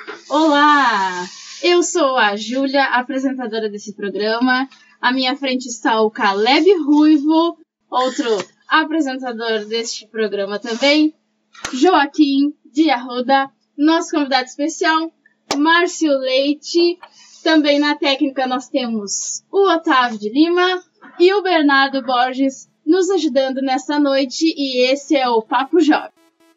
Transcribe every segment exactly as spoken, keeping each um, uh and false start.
Olá! Eu sou a Júlia, apresentadora desse programa. À minha frente está o Caleb Ruivo, outro apresentador deste programa também. Joaquim de Arruda, nosso convidado especial, Márcio Leite. Também na técnica nós temos o Otávio de Lima e o Bernardo Borges nos ajudando nessa noite. E esse é o Papo Jovem.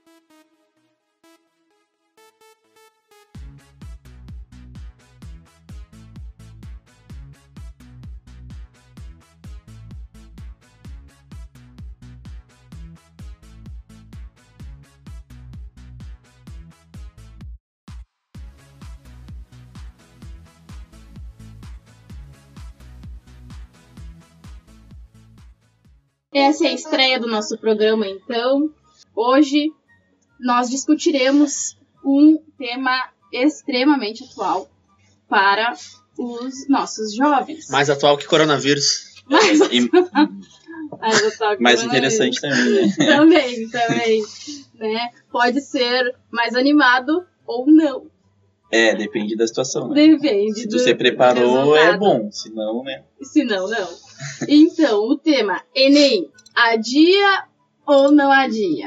Essa é a estreia do nosso programa, então. Hoje nós discutiremos um tema extremamente atual para os nossos jovens. Mais atual que coronavírus. Mais, E, mais atual que mais coronavírus. interessante também, né? Também, também. Né? Pode ser mais animado ou não. É, depende da situação, né? Depende. Se do você preparou, resultado. é bom. Se não, né? Se não, não. Então, o tema Enem, adia ou não adia?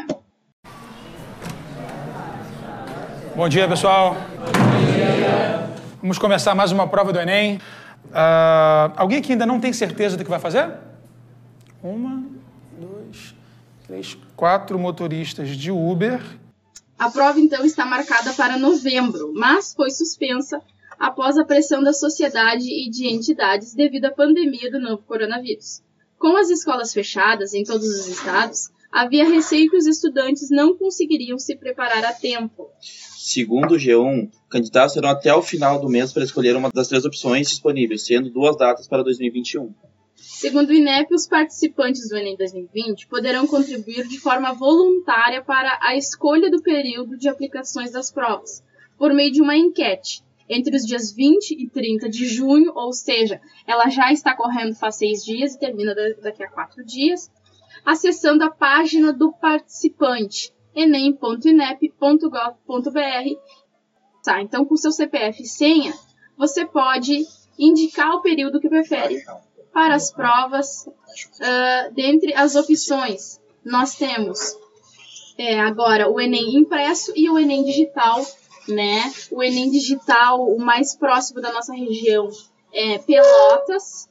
Bom dia, pessoal. Bom dia. Vamos começar mais uma prova do Enem. Uh, alguém que ainda não tem certeza do que vai fazer? Uma, dois, três, quatro motoristas de Uber. A prova, então, está marcada para novembro, mas foi suspensa após a pressão da sociedade e de entidades devido à pandemia do novo coronavírus. Com as escolas fechadas em todos os estados, havia receio que os estudantes não conseguiriam se preparar a tempo. Segundo o G um, candidatos terão até o final do mês para escolher uma das três opções disponíveis, sendo duas datas para dois mil e vinte e um. Segundo o INEP, os participantes do Enem dois mil e vinte poderão contribuir de forma voluntária para a escolha do período de aplicações das provas, por meio de uma enquete, entre os dias vinte e trinta de junho, ou seja, ela já está correndo faz seis dias e termina daqui a quatro dias, acessando a página do participante, enem ponto inep ponto gov ponto br. Tá, então, com seu C P F e senha, você pode indicar o período que prefere para as provas. Uh, dentre as opções, nós temos é, agora o Enem impresso e o Enem digital, né? O Enem digital, o mais próximo da nossa região, é Pelotas.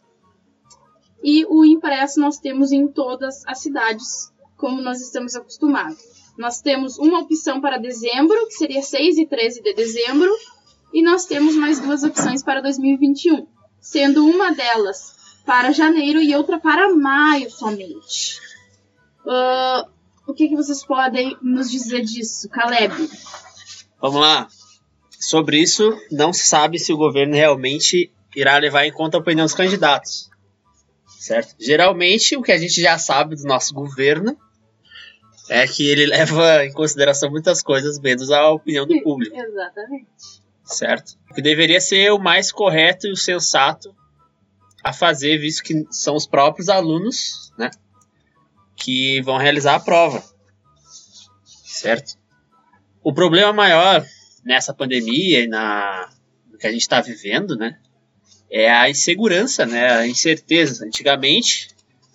E o impresso nós temos em todas as cidades, como nós estamos acostumados. Nós temos uma opção para dezembro, que seria seis e treze de dezembro, e nós temos mais duas opções para dois mil e vinte e um, sendo uma delas para janeiro e outra para maio somente. Uh, o que, que vocês podem nos dizer disso, Caleb? Vamos lá. Sobre isso, não se sabe se o governo realmente irá levar em conta a opinião dos candidatos. Certo? Geralmente, o que a gente já sabe do nosso governo é que ele leva em consideração muitas coisas, menos a opinião do público. Exatamente. Certo? O que deveria ser o mais correto e o sensato a fazer, visto que são os próprios alunos, né, que vão realizar a prova. Certo? O problema maior nessa pandemia e na, no que a gente está vivendo, né, é a insegurança, né, a incerteza. Antigamente,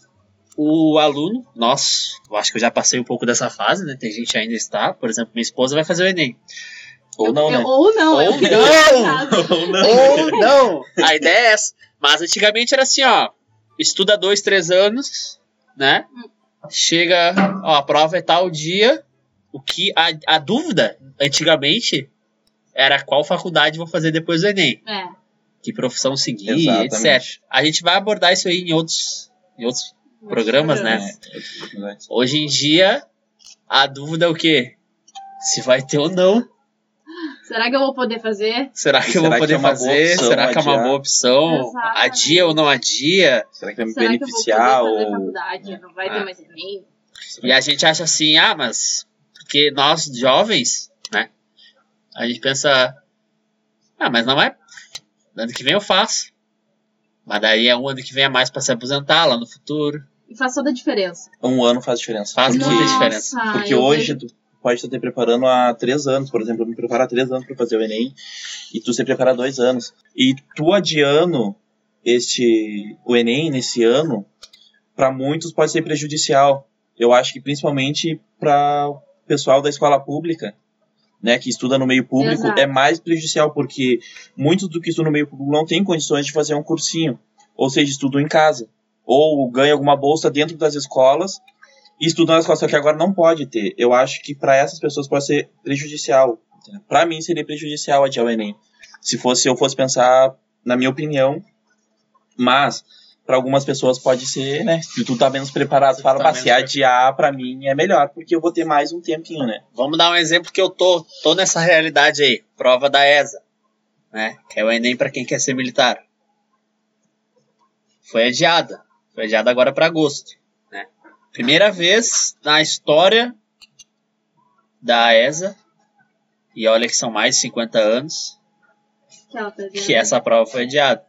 o aluno, nós, eu acho que eu já passei um pouco dessa fase, né, tem gente que ainda está, por exemplo, minha esposa vai fazer o Enem. Ou não, eu, né? Ou não. Ou eu não. Ou não. Ou não. A ideia é essa. Mas antigamente era assim, ó, estuda dois, três anos, né, chega, ó, a prova é tal dia, o que, a, a dúvida, antigamente, era qual faculdade vou fazer depois do Enem. É. Que profissão seguir, Exatamente. etcétera. A gente vai abordar isso aí em outros, em outros programas, né? É, Hoje em dia, a dúvida é o quê? Se vai ter ou não. Será que eu vou poder fazer? Será que eu Será vou que poder é uma boa fazer? opção Será que é uma adiar? boa opção? Exatamente. Adia ou não adia? Será que vai me Será beneficiar? que eu vou poder fazer ou... faculdade? Não vai Ah. ter mais Enem? E a gente acha assim, ah, mas... Porque nós, jovens, né? A gente pensa... Ah, mas não é... Ano que vem eu faço. Mas daí é um ano que vem a mais pra se aposentar lá no futuro. E faz toda a diferença. Um ano faz diferença. Faz Porque, muita diferença. Nossa, porque eu hoje, vejo- tu, pode estar te preparando há três anos, por exemplo, eu me preparo há três anos para fazer o Enem, e tu se prepara há dois anos. E tu adiando este, o Enem nesse ano, para muitos pode ser prejudicial. Eu acho que principalmente para o pessoal da escola pública, né, que estuda no meio público, Exato. é mais prejudicial, porque muitos do que estudam no meio público não têm condições de fazer um cursinho, ou seja, estudam em casa, ou ganham alguma bolsa dentro das escolas, e estudam na escola, só que agora não pode ter. Eu acho que para essas pessoas pode ser prejudicial. Para mim seria prejudicial adiar o Enem, se fosse eu fosse pensar na minha opinião, mas para algumas pessoas pode ser, né, se tu tá menos preparado, fala, tá se adiar para mim é melhor, porque eu vou ter mais um tempinho, né. Vamos dar um exemplo que eu tô, tô nessa realidade aí, prova da E S A, né, que é o Enem para quem quer ser militar. Foi adiada, foi adiada agora para agosto. Primeira vez na história da E S A, e olha que são mais de cinquenta anos, Que, ela tá que essa prova foi adiada.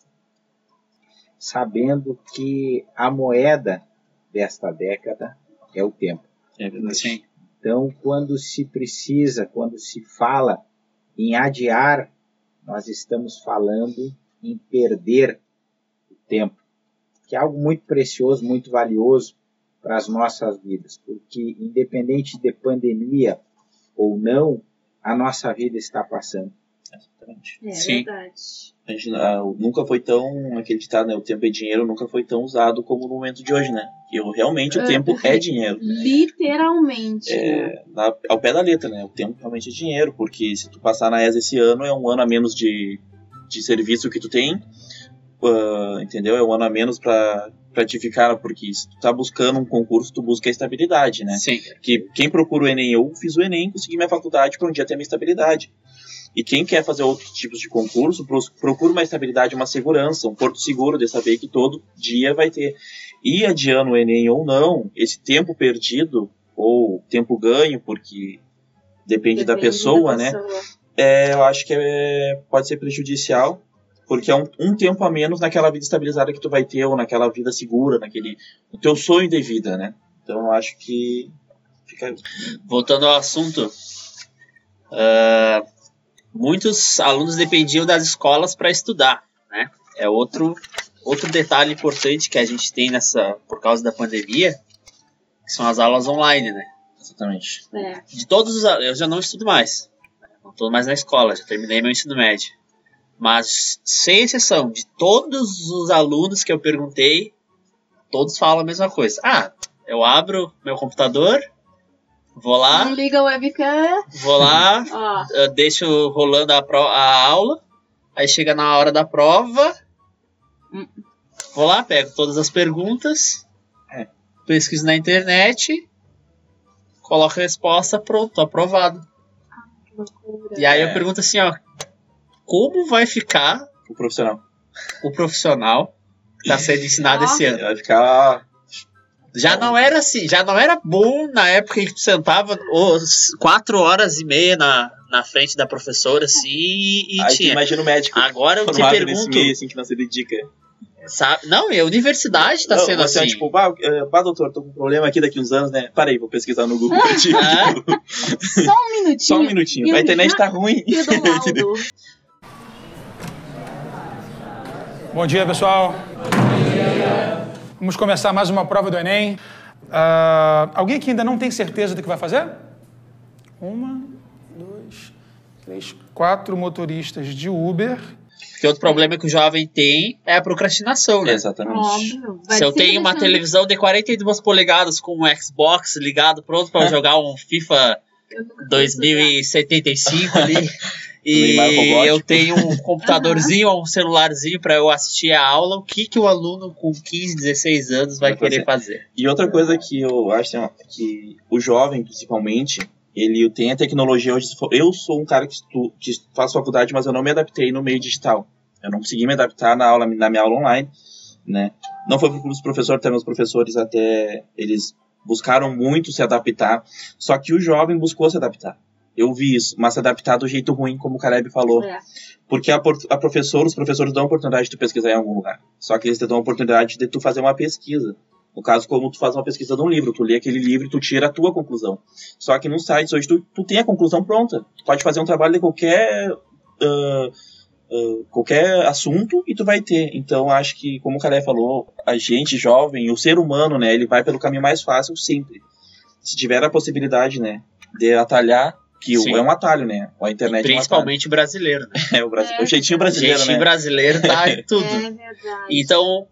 Sabendo que a moeda desta década é o tempo. É verdade. Sim. Então, quando se precisa, quando se fala em adiar, nós estamos falando em perder o tempo, que é algo muito precioso, muito valioso para as nossas vidas, porque independente de pandemia ou não, a nossa vida está passando. Exatamente. É Sim. verdade. A gente, ah, nunca foi tão acreditado, né? O tempo é dinheiro, nunca foi tão usado como no momento de hoje, né? Que eu, realmente o É. tempo é dinheiro. Literalmente. É, na, ao pé da letra, né? O tempo realmente é dinheiro, porque se tu passar na E S A esse ano, é um ano a menos de, de serviço que tu tem, uh, entendeu? É um ano a menos pra, pra te ficar, porque se tu tá buscando um concurso, tu busca a estabilidade, né? Sim. Que quem procura o Enem, eu fiz o Enem, consegui minha faculdade para um dia ter minha estabilidade. E quem quer fazer outros tipos de concurso, procura uma estabilidade, uma segurança, um porto seguro de saber que todo dia vai ter. E adiando o Enem ou não, esse tempo perdido, ou tempo ganho, porque depende, Depende da pessoa, da né? pessoa. É, eu acho que é, pode ser prejudicial, porque é um, um tempo a menos naquela vida estabilizada que tu vai ter, ou naquela vida segura, naquele no teu sonho de vida, né? Então eu acho que fica... Voltando ao assunto, uh, muitos alunos dependiam das escolas para estudar, né? É outro, outro detalhe importante que a gente tem nessa, por causa da pandemia, que são as aulas online, né? Exatamente. É. De todos os, eu já não estudo mais, não estou mais na escola, já terminei meu ensino médio. Mas, sem exceção, de todos os alunos que eu perguntei, todos falam a mesma coisa. Ah, eu abro meu computador, vou lá, Não liga a webcam. vou lá, Ó. eu deixo rolando a, pro, a aula, aí chega na hora da prova, Hum. vou lá, pego todas as perguntas, É. pesquiso na internet, coloco a resposta, pronto, tô aprovado. Que loucura. E aí É. eu pergunto assim, ó, como vai ficar O profissional. o profissional que está sendo ensinado Nossa. esse ano? Vai ficar... Já não era assim, já não era bom na época em que tu sentava os quatro horas e meia na, na frente da professora assim e, e Aí tu tinha. imagina o médico Agora eu te formado nesse pergunto, meio, assim, que não se dedica. sabe? Não, e a universidade tá Não, sendo você é assim. tipo, bah, eh, bah, doutor, tô com um problema aqui daqui uns anos, né? Parei, vou pesquisar no Google pra ti. Ah. Só um minutinho. Só um minutinho. Eu A internet já tá ruim. tiro do laudo. Bom dia, pessoal. Vamos começar mais uma prova do Enem. Ah, alguém que ainda não tem certeza do que vai fazer? Uma, dois, três, quatro motoristas de Uber. Porque outro problema que o jovem tem é a procrastinação, né? Exatamente. Óbvio. Vai Se eu sempre tenho uma deixando- televisão de quarenta e duas polegadas com um Xbox ligado pronto para jogar um FIFA Eu nunca fiz dois mil e setenta e cinco ali Neymar e robótico. eu tenho um computadorzinho ou um celularzinho para eu assistir a aula, o que, que o aluno com quinze, dezesseis anos vai Vai querer fazer? E outra coisa que eu acho assim, ó, que o jovem, principalmente, ele tem a tecnologia hoje. Eu sou um cara que, estu, que faz faculdade, mas eu não me adaptei no meio digital. Eu não consegui me adaptar na, aula, na minha aula online, né? Não foi porque os professores, até meus professores, até eles buscaram muito se adaptar, só que o jovem buscou se adaptar. Eu vi isso, mas se adaptar do jeito ruim, como o Caleb falou. É. Porque a, por- a professora, os professores dão a oportunidade de tu pesquisar em algum lugar. Só que eles te dão a oportunidade de tu fazer uma pesquisa. No caso, como tu faz uma pesquisa de um livro, tu lê aquele livro e tu tira a tua conclusão. Só que nos sites hoje tu, tu tem a conclusão pronta. Tu pode fazer um trabalho de qualquer, uh, uh, qualquer assunto e tu vai ter. Então, acho que, como o Calé falou, a gente jovem, o ser humano, né, ele vai pelo caminho mais fácil sempre. Se tiver a possibilidade, né, de atalhar, que Sim. é um atalho, né? A internet Principalmente é um o brasileiro, né? É, o, Brasil, é, o jeitinho brasileiro, o jeitinho né? brasileiro tá em tudo. É verdade. Então,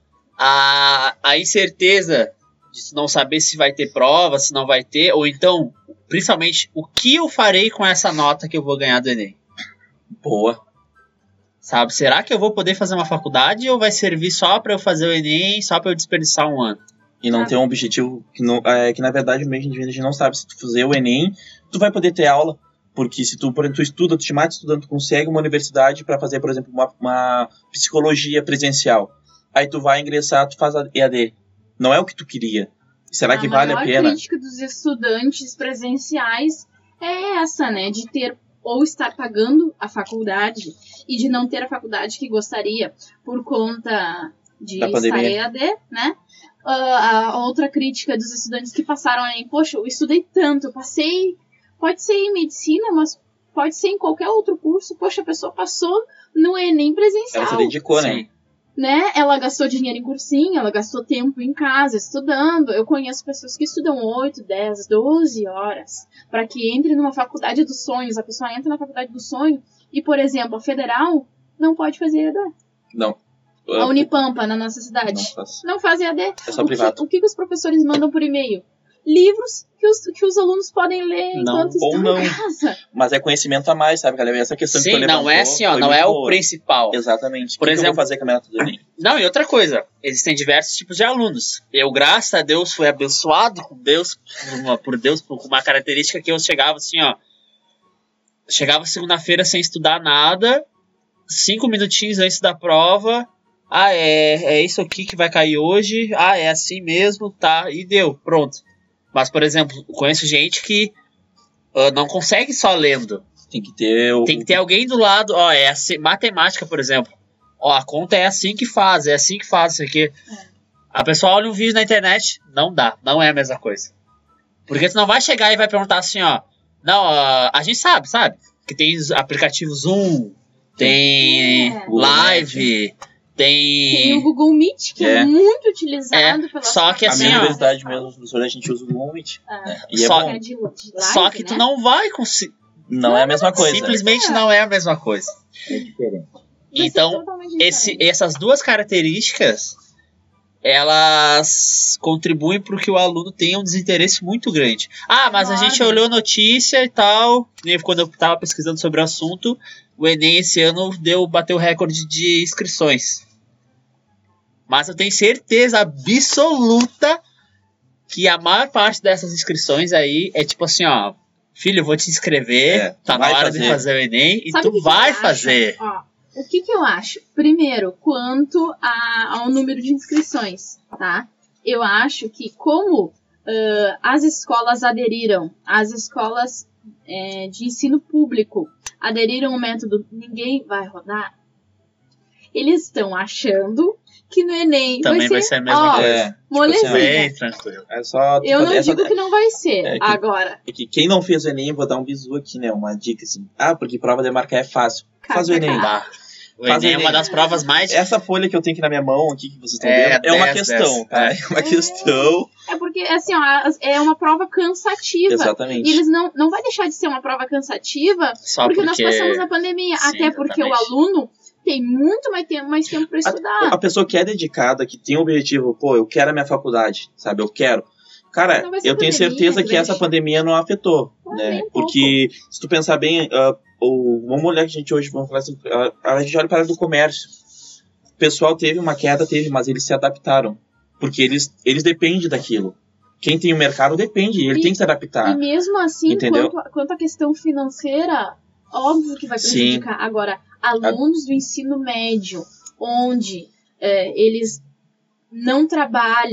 a, a incerteza de não saber se vai ter prova, se não vai ter, ou então, principalmente, o que eu farei com essa nota que eu vou ganhar do Enem? Boa. Sabe, será que eu vou poder fazer uma faculdade ou vai servir só para eu fazer o Enem, só para eu desperdiçar um ano? E não ah. ter um objetivo que, não, é, que na verdade, mesmo a gente não sabe. Se tu fazer o Enem, tu vai poder ter aula. Porque se tu, por exemplo, tu estuda, tu te mata estudando, tu consegue uma universidade para fazer, por exemplo, uma, uma psicologia presencial. Aí tu vai ingressar, tu faz a E A D. Não é o que tu queria. Será a que vale a pena? A crítica dos estudantes presenciais é essa, né? De ter ou estar pagando a faculdade e de não ter a faculdade que gostaria por conta de da estar pandemia. E A D, né? Uh, a outra crítica dos estudantes que passaram em, poxa, eu estudei tanto, eu passei, pode ser em medicina, mas pode ser em qualquer outro curso, poxa, a pessoa passou no Enem presencial. Ela se dedicou, né? né? Ela gastou dinheiro em cursinho, ela gastou tempo em casa estudando. Eu conheço pessoas que estudam oito, dez, doze horas para que entre numa faculdade dos sonhos. A pessoa entra na faculdade do sonho e, por exemplo, a federal não pode fazer E A D. Não. A Unipampa, na nossa cidade, não faz, não faz E A D. É só o, privado. que, o que os professores mandam por e-mail? Livros que os, que os alunos podem ler não, enquanto estão não. em casa. Mas é conhecimento a mais, sabe, galera? Essa questão Sim, que tu levantou, não é assim, ó, não é boa. o principal. Exatamente. Por o que exemplo, que eu vou fazer com a minha nota do Enem? Não, e outra coisa, existem diversos tipos de alunos. Eu, graças a Deus, fui abençoado com Deus, uma, por Deus, por uma característica que eu chegava assim, ó. Chegava segunda-feira sem estudar nada, cinco minutinhos antes da prova. Ah, é, é isso aqui que vai cair hoje. Ah, é assim mesmo, tá, e deu, pronto. Mas, por exemplo, conheço gente que uh, não consegue só lendo. Tem que ter o... Tem que ter alguém do lado. Ó, é assim, matemática, por exemplo. Ó, a conta é assim que faz, é assim que faz isso aqui. É. A pessoa olha um vídeo na internet, não dá, não é a mesma coisa. Porque tu não vai chegar e vai perguntar assim, ó. Não, uh, a gente sabe, sabe? Que tem aplicativos Zoom, tem é. Live... Tem... Tem o Google Meet, que é, é muito utilizado é, pela só que assim, a minha ó, universidade mesmo, professor, a gente usa o Google Meet. Ah, né? E só, é bom. É de, de live, só que né? tu não vai conseguir. Não, não é a mesma coisa. Simplesmente não é a mesma coisa. É diferente. Então, esse, essas duas características, elas contribuem para que o aluno tenha um desinteresse muito grande. Ah, mas claro. A gente olhou notícia e tal, nem quando eu estava pesquisando sobre o assunto, o Enem esse ano deu, bateu o recorde de inscrições. Mas eu tenho certeza absoluta que a maior parte dessas inscrições aí é tipo assim, ó, filho, eu vou te inscrever, é, tá na hora fazer. de fazer o Enem e Sabe tu que vai que fazer. Ó, o que que eu acho? Primeiro, quanto a, ao número de inscrições, tá? Eu acho que como uh, as escolas aderiram, as escolas é, de ensino público aderiram ao método ninguém vai rodar, eles estão achando que no Enem também vai ser, vai ser a mesma ó, coisa. É, molezinha. Tipo assim, bem tranquilo. É só, tipo, eu não essa, digo que não vai ser é que, agora. É que quem não fez o Enem, vou dar um bizu aqui, né? Uma dica assim. Ah, porque prova de marcar é fácil. Faz o Enem. Tá. O Faz Enem é uma das provas mais... Essa folha que eu tenho aqui na minha mão, aqui que vocês estão é, vendo, é uma dez, questão, dez, tá? é. É uma questão. É porque, assim, ó, é uma prova cansativa. Exatamente. E eles não, não vai deixar de ser uma prova cansativa Só porque, porque nós passamos a pandemia. Sim, até porque exatamente. o aluno tem muito mais tempo, mais tempo para estudar. A, a pessoa que é dedicada, que tem o objetivo, pô, eu quero a minha faculdade, sabe? Eu quero. Cara, eu tenho pandemia, certeza que gente. essa pandemia não afetou, não, né? um Porque se tu pensar bem, uh, uma mulher que a gente hoje, vamos falar assim, a, a gente olha para a área do comércio. O pessoal teve uma queda, teve, mas eles se adaptaram. Porque eles, eles dependem daquilo. Quem tem o mercado depende, ele e, tem que se adaptar. E mesmo assim, entendeu? quanto, quanto à questão financeira, óbvio que vai prejudicar. Sim. Agora, alunos do ensino médio, onde é, eles não trabalham,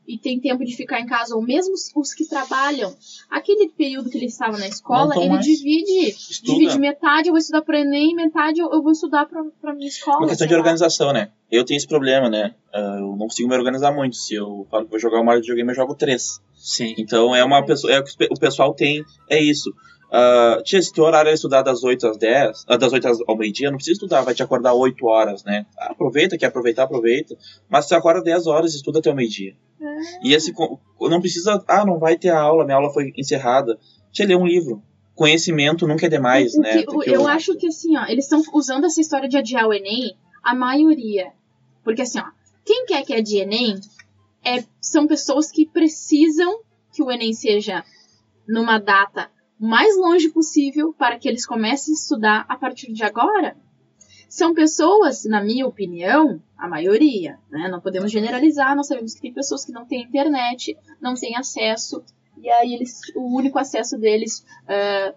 e tem tempo de ficar em casa, ou mesmo os, os que trabalham, aquele período que ele estava na escola, ele mais. divide, divide metade eu vou estudar para o Enem, metade eu, eu vou estudar para minha escola. Uma questão de organização, né? Eu tenho esse problema, né? Uh, eu não consigo me organizar muito. Se eu falo que vou jogar uma hora de videogame, eu jogo três. Sim. Então é uma pessoa, é o que o pessoal tem, é isso. Uh, tia, se teu horário é estudar das oito às dez, uh, das oito ao meio-dia, não precisa estudar, vai te acordar oito horas, né? Aproveita, quer aproveitar, aproveita. Mas você acorda dez horas e estuda até o meio-dia. É. E esse, não precisa, ah, não vai ter a aula, minha aula foi encerrada. Tia, lê um livro. Conhecimento nunca é demais, o, né? Que, eu, eu acho que assim, ó, eles estão usando essa história de adiar o Enem, a maioria. Porque assim, ó, quem quer que adie Enem é, são pessoas que precisam que o Enem seja numa data o mais longe possível para que eles comecem a estudar a partir de agora. São pessoas, na minha opinião, a maioria, né? Não podemos generalizar, nós sabemos que tem pessoas que não têm internet, não têm acesso, e aí eles, o único acesso deles uh,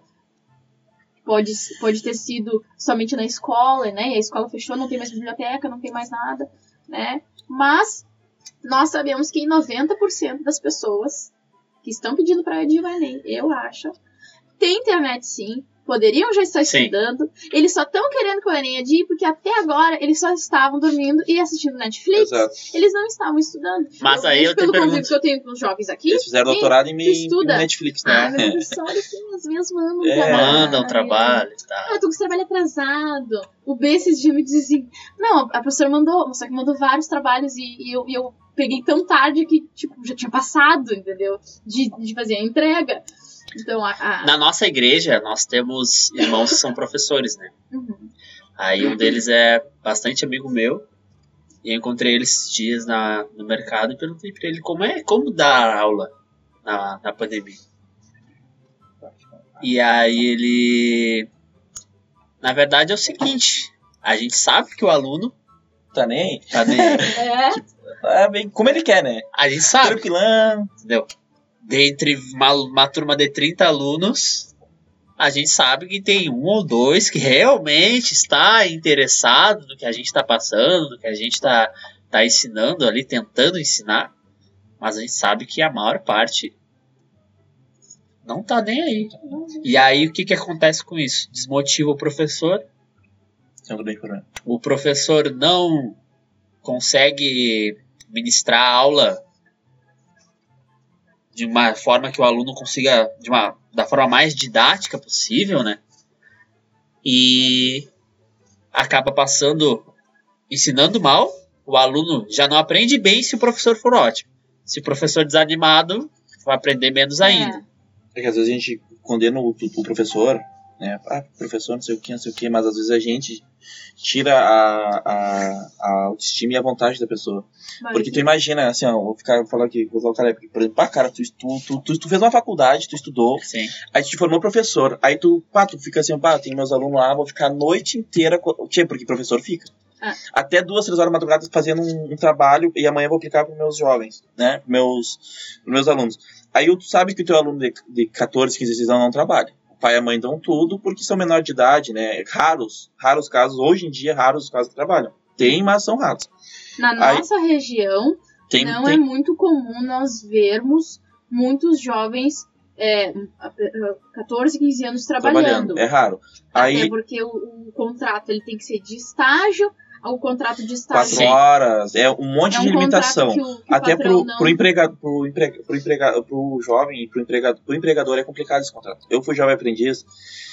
pode, pode ter sido somente na escola, né? E a escola fechou, não tem mais biblioteca, não tem mais nada, né? Mas nós sabemos que noventa por cento das pessoas que estão pedindo para adiar o Enem, eu acho, tem internet sim, poderiam já estar sim. estudando, eles só estão querendo que o Enem adie porque até agora eles só estavam dormindo e assistindo Netflix. Exato. Eles não estavam estudando. Mas eu aí eu pelo tenho convívio que eu tenho com os jovens aqui. Eles fizeram doutorado em, em Netflix, né? Ah, meu professor, assim, às vezes mandam é. trabalho. Mandam trabalho e tal. Ah, eu tô com esse trabalho atrasado. O B esses dias me dizia assim, não, a professora mandou, só que mandou vários trabalhos e, e, eu, e eu peguei tão tarde que, tipo, já tinha passado, entendeu? De, de fazer a entrega. Então, a, a... Na nossa igreja, nós temos irmãos que são professores, né? Uhum. Aí um deles é bastante amigo meu. E eu encontrei ele esses dias na, no mercado e perguntei pra ele como é como dar aula na, na pandemia. E aí ele... Na verdade é o seguinte, a gente sabe que o aluno... Tá nem? Tá nem. É. É bem como ele quer, né? A gente sabe. Tranquilão. Entendeu? Dentre uma, uma turma de trinta alunos, a gente sabe que tem um ou dois que realmente está interessado no que a gente está passando, no que a gente está tá ensinando ali, tentando ensinar. Mas a gente sabe que a maior parte não está nem aí. E aí o que, que acontece com isso? Desmotiva o professor. O professor não consegue ministrar a aula de uma forma que o aluno consiga, de uma, da forma mais didática possível, né? E acaba passando, ensinando mal, o aluno já não aprende bem se o professor for ótimo. Se o professor desanimado, vai aprender menos ainda. É que às vezes a gente condena o, o professor, né? Ah, professor não sei o que, não sei o que, mas às vezes a gente tira a, a, a autoestima e a vontade da pessoa. Mas porque tu imagina, assim, ó, vou ficar falando aqui, vou usar o cara, por exemplo, pá, cara, tu, tu, tu, tu fez uma faculdade, tu estudou, sim. Aí tu te formou professor, aí tu, pá, tu fica assim, pá, tem meus alunos lá, vou ficar a noite inteira, tchê, porque professor fica. Ah. Até duas, três horas da madrugada fazendo um, um trabalho e amanhã eu vou aplicar para meus jovens, né, meus, meus alunos. Aí tu sabe que o teu aluno de, de catorze, quinze, dezesseis anos não trabalha. O pai e a mãe dão tudo porque são menor de idade, né? Raros, raros casos, hoje em dia, raros os casos que trabalham. Tem, mas são raros. Na Aí, nossa região, tem, não tem... é muito comum nós vermos muitos jovens é, catorze, quinze anos trabalhando. trabalhando. É raro. Aí... Até porque o, o contrato ele tem que ser de estágio, o contrato de estágio... Quatro horas, é um monte é um de limitação. Que o, que Até pro, não... pro, empregado, pro, emprega, pro, empregado, pro jovem e pro empregador, pro empregador é complicado esse contrato. Eu fui jovem aprendiz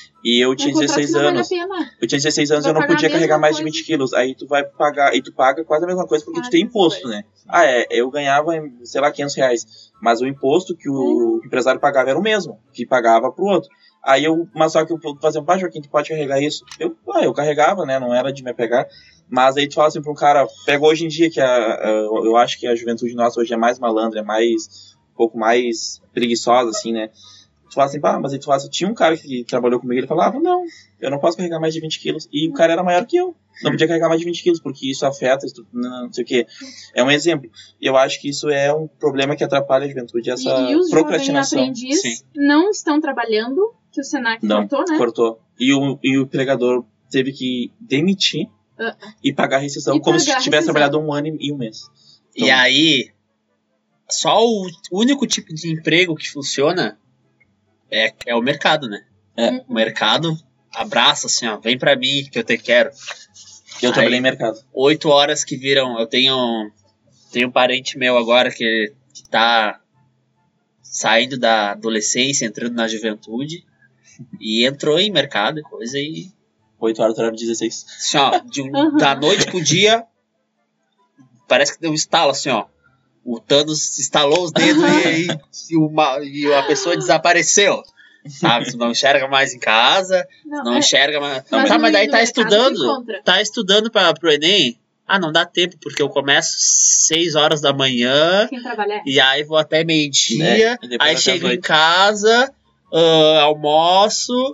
e eu tinha dezesseis anos. Eu tinha dezesseis anos e eu não podia carregar mais de vinte quilos. Aí tu vai pagar, e tu paga quase a mesma coisa porque ah, tu tem imposto, coisa. né? Ah, é, eu ganhava, sei lá, quinhentos reais. Mas o imposto que o é. empresário pagava era o mesmo, que pagava pro outro. Aí eu, mas só que eu fazia um pá, Joaquim, tu pode carregar isso? Eu, ah, eu carregava, né? Não era de me pegar. Mas aí tu fala assim pra um cara, pega hoje em dia, que a, a, eu acho que a juventude nossa hoje é mais malandra, é mais, um pouco mais preguiçosa, assim, né? Tu fala assim, pá, mas aí tu fala assim, tinha um cara que trabalhou comigo, ele falava, não, eu não posso carregar mais de vinte quilos. E o cara era maior que eu, não podia carregar mais de vinte quilos, porque isso afeta, isso, não, não sei o quê. É um exemplo. E eu acho que isso é um problema que atrapalha a juventude, essa e, e os procrastinação. jovens aprendiz Sim. não estão trabalhando, que o Senac não, cortou, né? cortou. E o, e o empregador teve que demitir uh, e pagar a rescisão, como se tivesse trabalhado um ano e um mês. Então, e aí, só o único tipo de emprego que funciona é, é o mercado, né? É. O mercado abraça assim, ó, vem pra mim que eu te quero. Eu Aí, trabalhei em mercado. Oito horas que viram, eu tenho, tenho um parente meu agora que, que tá saindo da adolescência, entrando na juventude, e entrou em mercado e coisa e... Oito horas, horário dezesseis. Assim, ó, de um, uhum. Da noite pro dia, parece que deu um estalo, assim, ó. O Thanos estalou os dedos e, e, uma, e a pessoa desapareceu. Sabe? Tu não enxerga mais em casa, não, não é, enxerga mais... Não, tá, mas daí tá estudando, tá estudando pra, pro Enem. Ah, não dá tempo, porque eu começo seis horas da manhã, Quem trabalha? E aí vou até meio-dia, é, aí chego em casa, uh, almoço...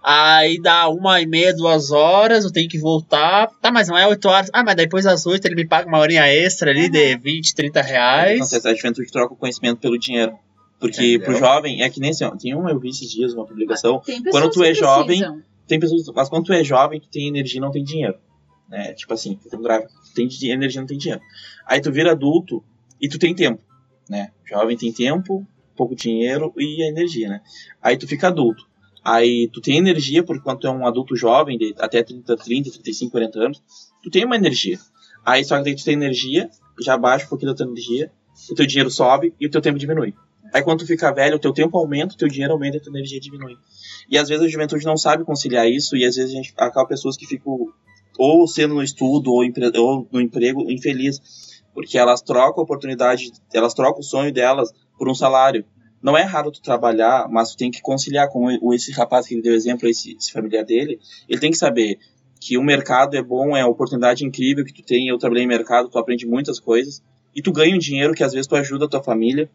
Aí dá uma e meia, duas horas, eu tenho que voltar. Tá, mas não é oito horas. Ah, mas depois das oito ele me paga uma horinha extra ali de vinte, trinta reais. Não sei se a juventude troca o conhecimento pelo dinheiro. Porque Entendeu? Pro jovem, é que nem assim, ó, tem uma, eu vi esses dias uma publicação. Quando tu é jovem, tem pessoas, mas quando tu é jovem, tu tem energia e não tem dinheiro. Né? Tipo assim, tu tem gráfico, tem energia e não tem dinheiro. Aí tu vira adulto e tu tem tempo. Né? Jovem tem tempo, pouco dinheiro e a energia, né? Aí tu fica adulto. Aí tu tem energia, porque quando tu é um adulto jovem, de até trinta, trinta, trinta e cinco, quarenta anos, tu tem uma energia. Aí só que daí tu tem energia, já baixa um pouquinho da tua energia, o teu dinheiro sobe e o teu tempo diminui. Aí quando tu fica velho, o teu tempo aumenta, o teu dinheiro aumenta e a tua energia diminui. E às vezes a juventude não sabe conciliar isso, e às vezes a gente acaba pessoas que ficam ou sendo no estudo ou, empre- ou no emprego infeliz, porque elas trocam a oportunidade, elas trocam o sonho delas por um salário. Não é raro tu trabalhar, mas tu tem que conciliar com esse rapaz que ele deu exemplo, esse, esse familiar dele. Ele tem que saber que o mercado é bom, é uma oportunidade incrível que tu tem. Eu trabalhei em mercado, tu aprende muitas coisas. E tu ganha um dinheiro que às vezes tu ajuda a tua família.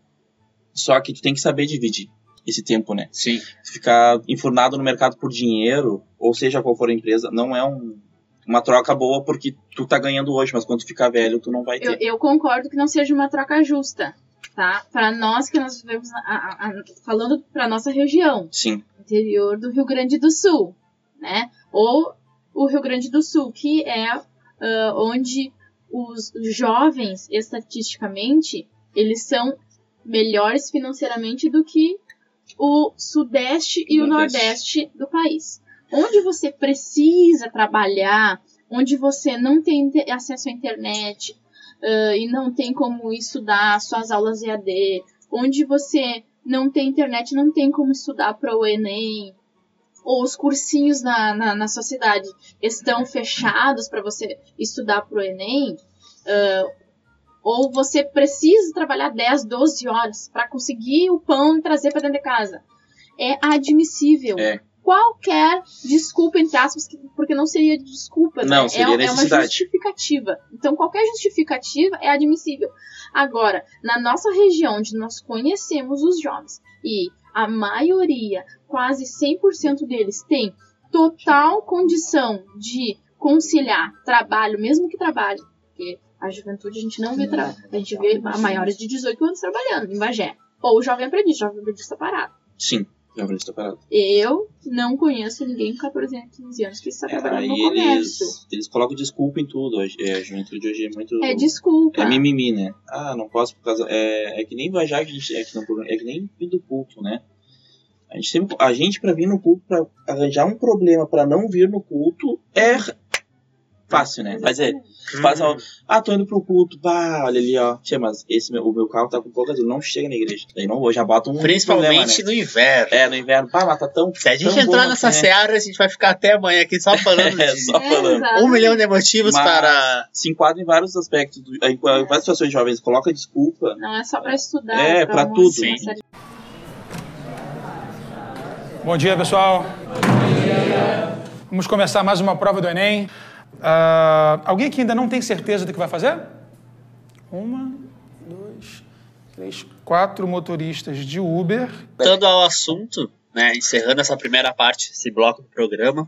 Só que tu tem que saber dividir esse tempo, né? Sim. Ficar enfurnado no mercado por dinheiro, ou seja qual for a empresa, não é um, uma troca boa porque tu tá ganhando hoje, mas quando tu ficar velho, tu não vai ter. Eu, eu concordo que não seja uma troca justa. Tá? Para nós que nós vivemos, a, a, a, falando para nossa região, Sim. Interior do Rio Grande do Sul, né? Ou o Rio Grande do Sul, que é uh, onde os jovens, estatisticamente, eles são melhores financeiramente do que o Sudeste e o Nordeste do país. Onde você precisa trabalhar, onde você não tem acesso à internet, Uh, e não tem como estudar suas aulas E A D, onde você não tem internet, não tem como estudar para o Enem, ou os cursinhos na, na, na sua cidade estão fechados para você estudar para o Enem, uh, ou você precisa trabalhar dez, doze horas para conseguir o pão e trazer para dentro de casa. É admissível. É. Qualquer desculpa, entre aspas, porque não seria desculpa, não, né? seria é, é uma justificativa. Então, qualquer justificativa é admissível. Agora, na nossa região, onde nós conhecemos os jovens, e a maioria, quase cem por cento deles, tem total condição de conciliar trabalho, mesmo que trabalhe, porque a juventude a gente não vê trabalho, a gente vê a maiores de dezoito anos trabalhando em Bagé. Ou o jovem aprendiz, o jovem aprendiz está parado. Sim. Eu não conheço ninguém com catorze, quinze anos que está trabalhando é, no comércio. Eles, eles colocam desculpa em tudo. A juventude hoje é muito... É desculpa. É mimimi, né? Ah, não posso por causa... É, é que nem viajar, que a gente, é, que não, é que nem vir do culto, né? A gente, sempre, a gente pra vir no culto, pra arranjar um problema pra não vir no culto, é fácil, né? Mas é... Faz, ó, ah, tô indo pro culto, pá, olha ali, ó. Tia, mas esse meu, o meu carro tá com pouca gasolina, não chega na igreja. Daí não vou, já bota um Principalmente problema, né? no inverno. É, no inverno, pá, mas tá tão... Se a gente tão entrar bom, nessa né? seara, a gente vai ficar até amanhã aqui só falando é, de só falando. É, um milhão de motivos mas para... se enquadra em vários aspectos, do, em várias situações jovens, coloca desculpa. Não é só pra estudar. É, pra, pra tudo. Sim. Série... Bom dia, pessoal. Bom dia. Vamos começar mais uma prova do Enem. Uh, alguém aqui ainda não tem certeza do que vai fazer? Uma, dois, três, quatro motoristas de Uber. Voltando ao assunto, né, encerrando essa primeira parte, esse bloco do programa,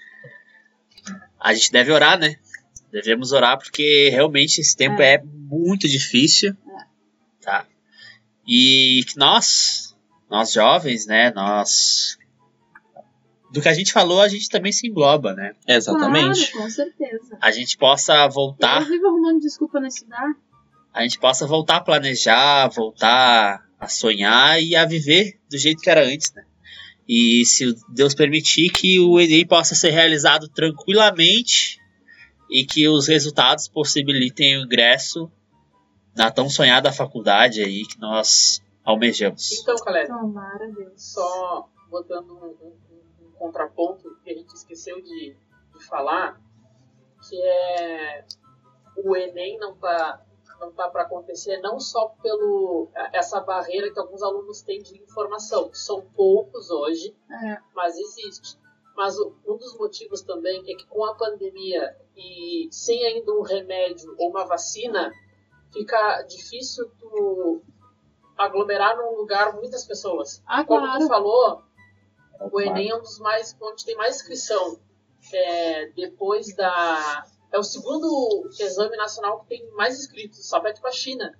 a gente deve orar, né? Devemos orar porque realmente esse tempo é, é muito difícil, tá? E que nós, nós jovens, né, nós... Do que a gente falou, a gente também se engloba, né? Exatamente. Claro, com certeza. A gente possa voltar... Eu vivo arrumando desculpa não estudar. a gente possa voltar a planejar, voltar a sonhar e a viver do jeito que era antes, né? E se Deus permitir que o Enem possa ser realizado tranquilamente e que os resultados possibilitem o ingresso na tão sonhada faculdade aí que nós almejamos. Então, Caleb, Tomara, Deus. só botando um, um, um contraponto que a gente esqueceu de, de falar, que é o Enem não tá, não tá para acontecer não só pelo essa barreira que alguns alunos têm de informação, que são poucos hoje, É. mas existe. Mas o- um dos motivos também é que com a pandemia e sem ainda um remédio ou uma vacina, fica difícil tu aglomerar num lugar muitas pessoas. Ah, Como claro. tu falou, o Claro. Enem é um dos mais, onde tem mais inscrição. É, depois da... É o segundo exame nacional que tem mais inscritos, só perde para a China.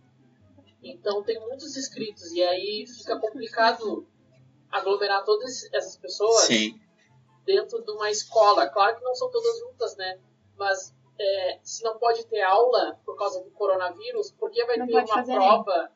Então tem muitos inscritos e aí fica complicado aglomerar todas essas pessoas Sim. dentro de uma escola. Claro que não são todas juntas, né? Mas é, se não pode ter aula por causa do coronavírus, por que vai Não ter pode uma fazer prova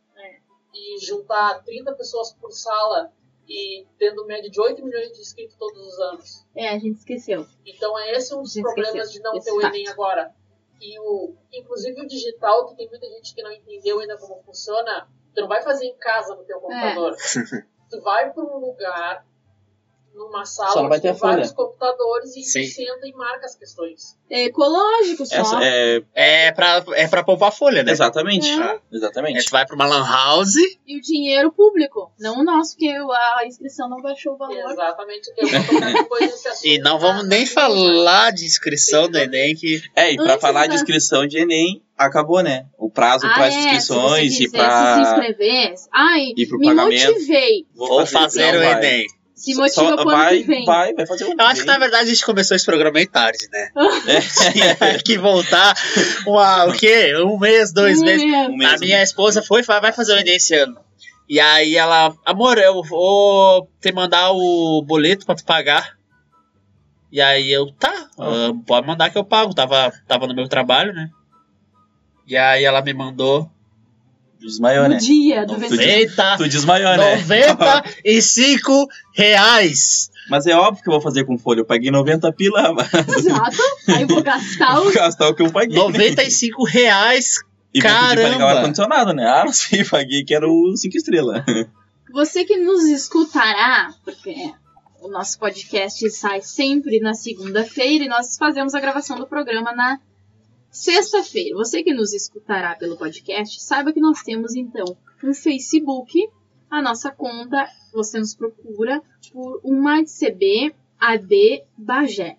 e juntar trinta pessoas por sala e tendo média de oito milhões de inscritos todos os anos? É, a gente esqueceu. Então é esse um dos Gente, problemas esqueceu de não esse ter o fato. Enem agora. E o, inclusive o digital, que tem muita gente que não entendeu ainda como funciona, tu não vai fazer em casa no teu computador. Tu vai para um lugar, numa Só sala não vai onde ter tem a folha. vários computadores e Sim. tu senta e marca as questões. É ecológico só. Essa, é, É pra, é pra poupar folha, né? exatamente. É. A Exatamente. gente vai pra uma lan house. E o dinheiro público, não o nosso, porque a inscrição não baixou o valor. Exatamente. Eu vou tocar depois desse assunto. E não vamos na- nem na- falar de inscrição do Enem, que É, e pra Antes falar da- de inscrição de Enem, acabou, né? O prazo Ah, para é, as se inscrições você e quiser pra. se inscrever, ai, e pro me pagamento. motivei. vou fazer não o vai. Enem. Se Só- motiva só pro ano vai, que vem. vai, vai fazer o ano Eu acho que na verdade a gente começou esse programa bem tarde, né? Tinha que voltar uma, o quê? Um mês, dois É, meses. Um mês. A minha esposa foi, vai vai fazer o Enem esse ano. E aí ela, amor, eu vou te mandar o boleto pra tu pagar. E aí eu, tá, ah, pode mandar que eu pago. Tava, tava no meu trabalho, né? E aí ela me mandou Desmaiou, no né? dia do Não, tu vencedor. noventa, Tu desmaiou, né? noventa e cinco reais. Mas é óbvio que eu vou fazer com folha. Eu paguei noventa pila, mas Exato. Aí eu vou gastar vou os... gastar o que eu paguei. noventa e cinco reais. E vou pedir pra ligar o Caramba! ar-condicionado, né? Ah, não sei, paguei que era o cinco estrelas. Você que nos escutará, porque o nosso podcast sai sempre na segunda-feira e nós fazemos a gravação do programa na sexta-feira. Você que nos escutará pelo podcast, saiba que nós temos então um Facebook, a nossa conta, você nos procura por uma D C B A D Bagé.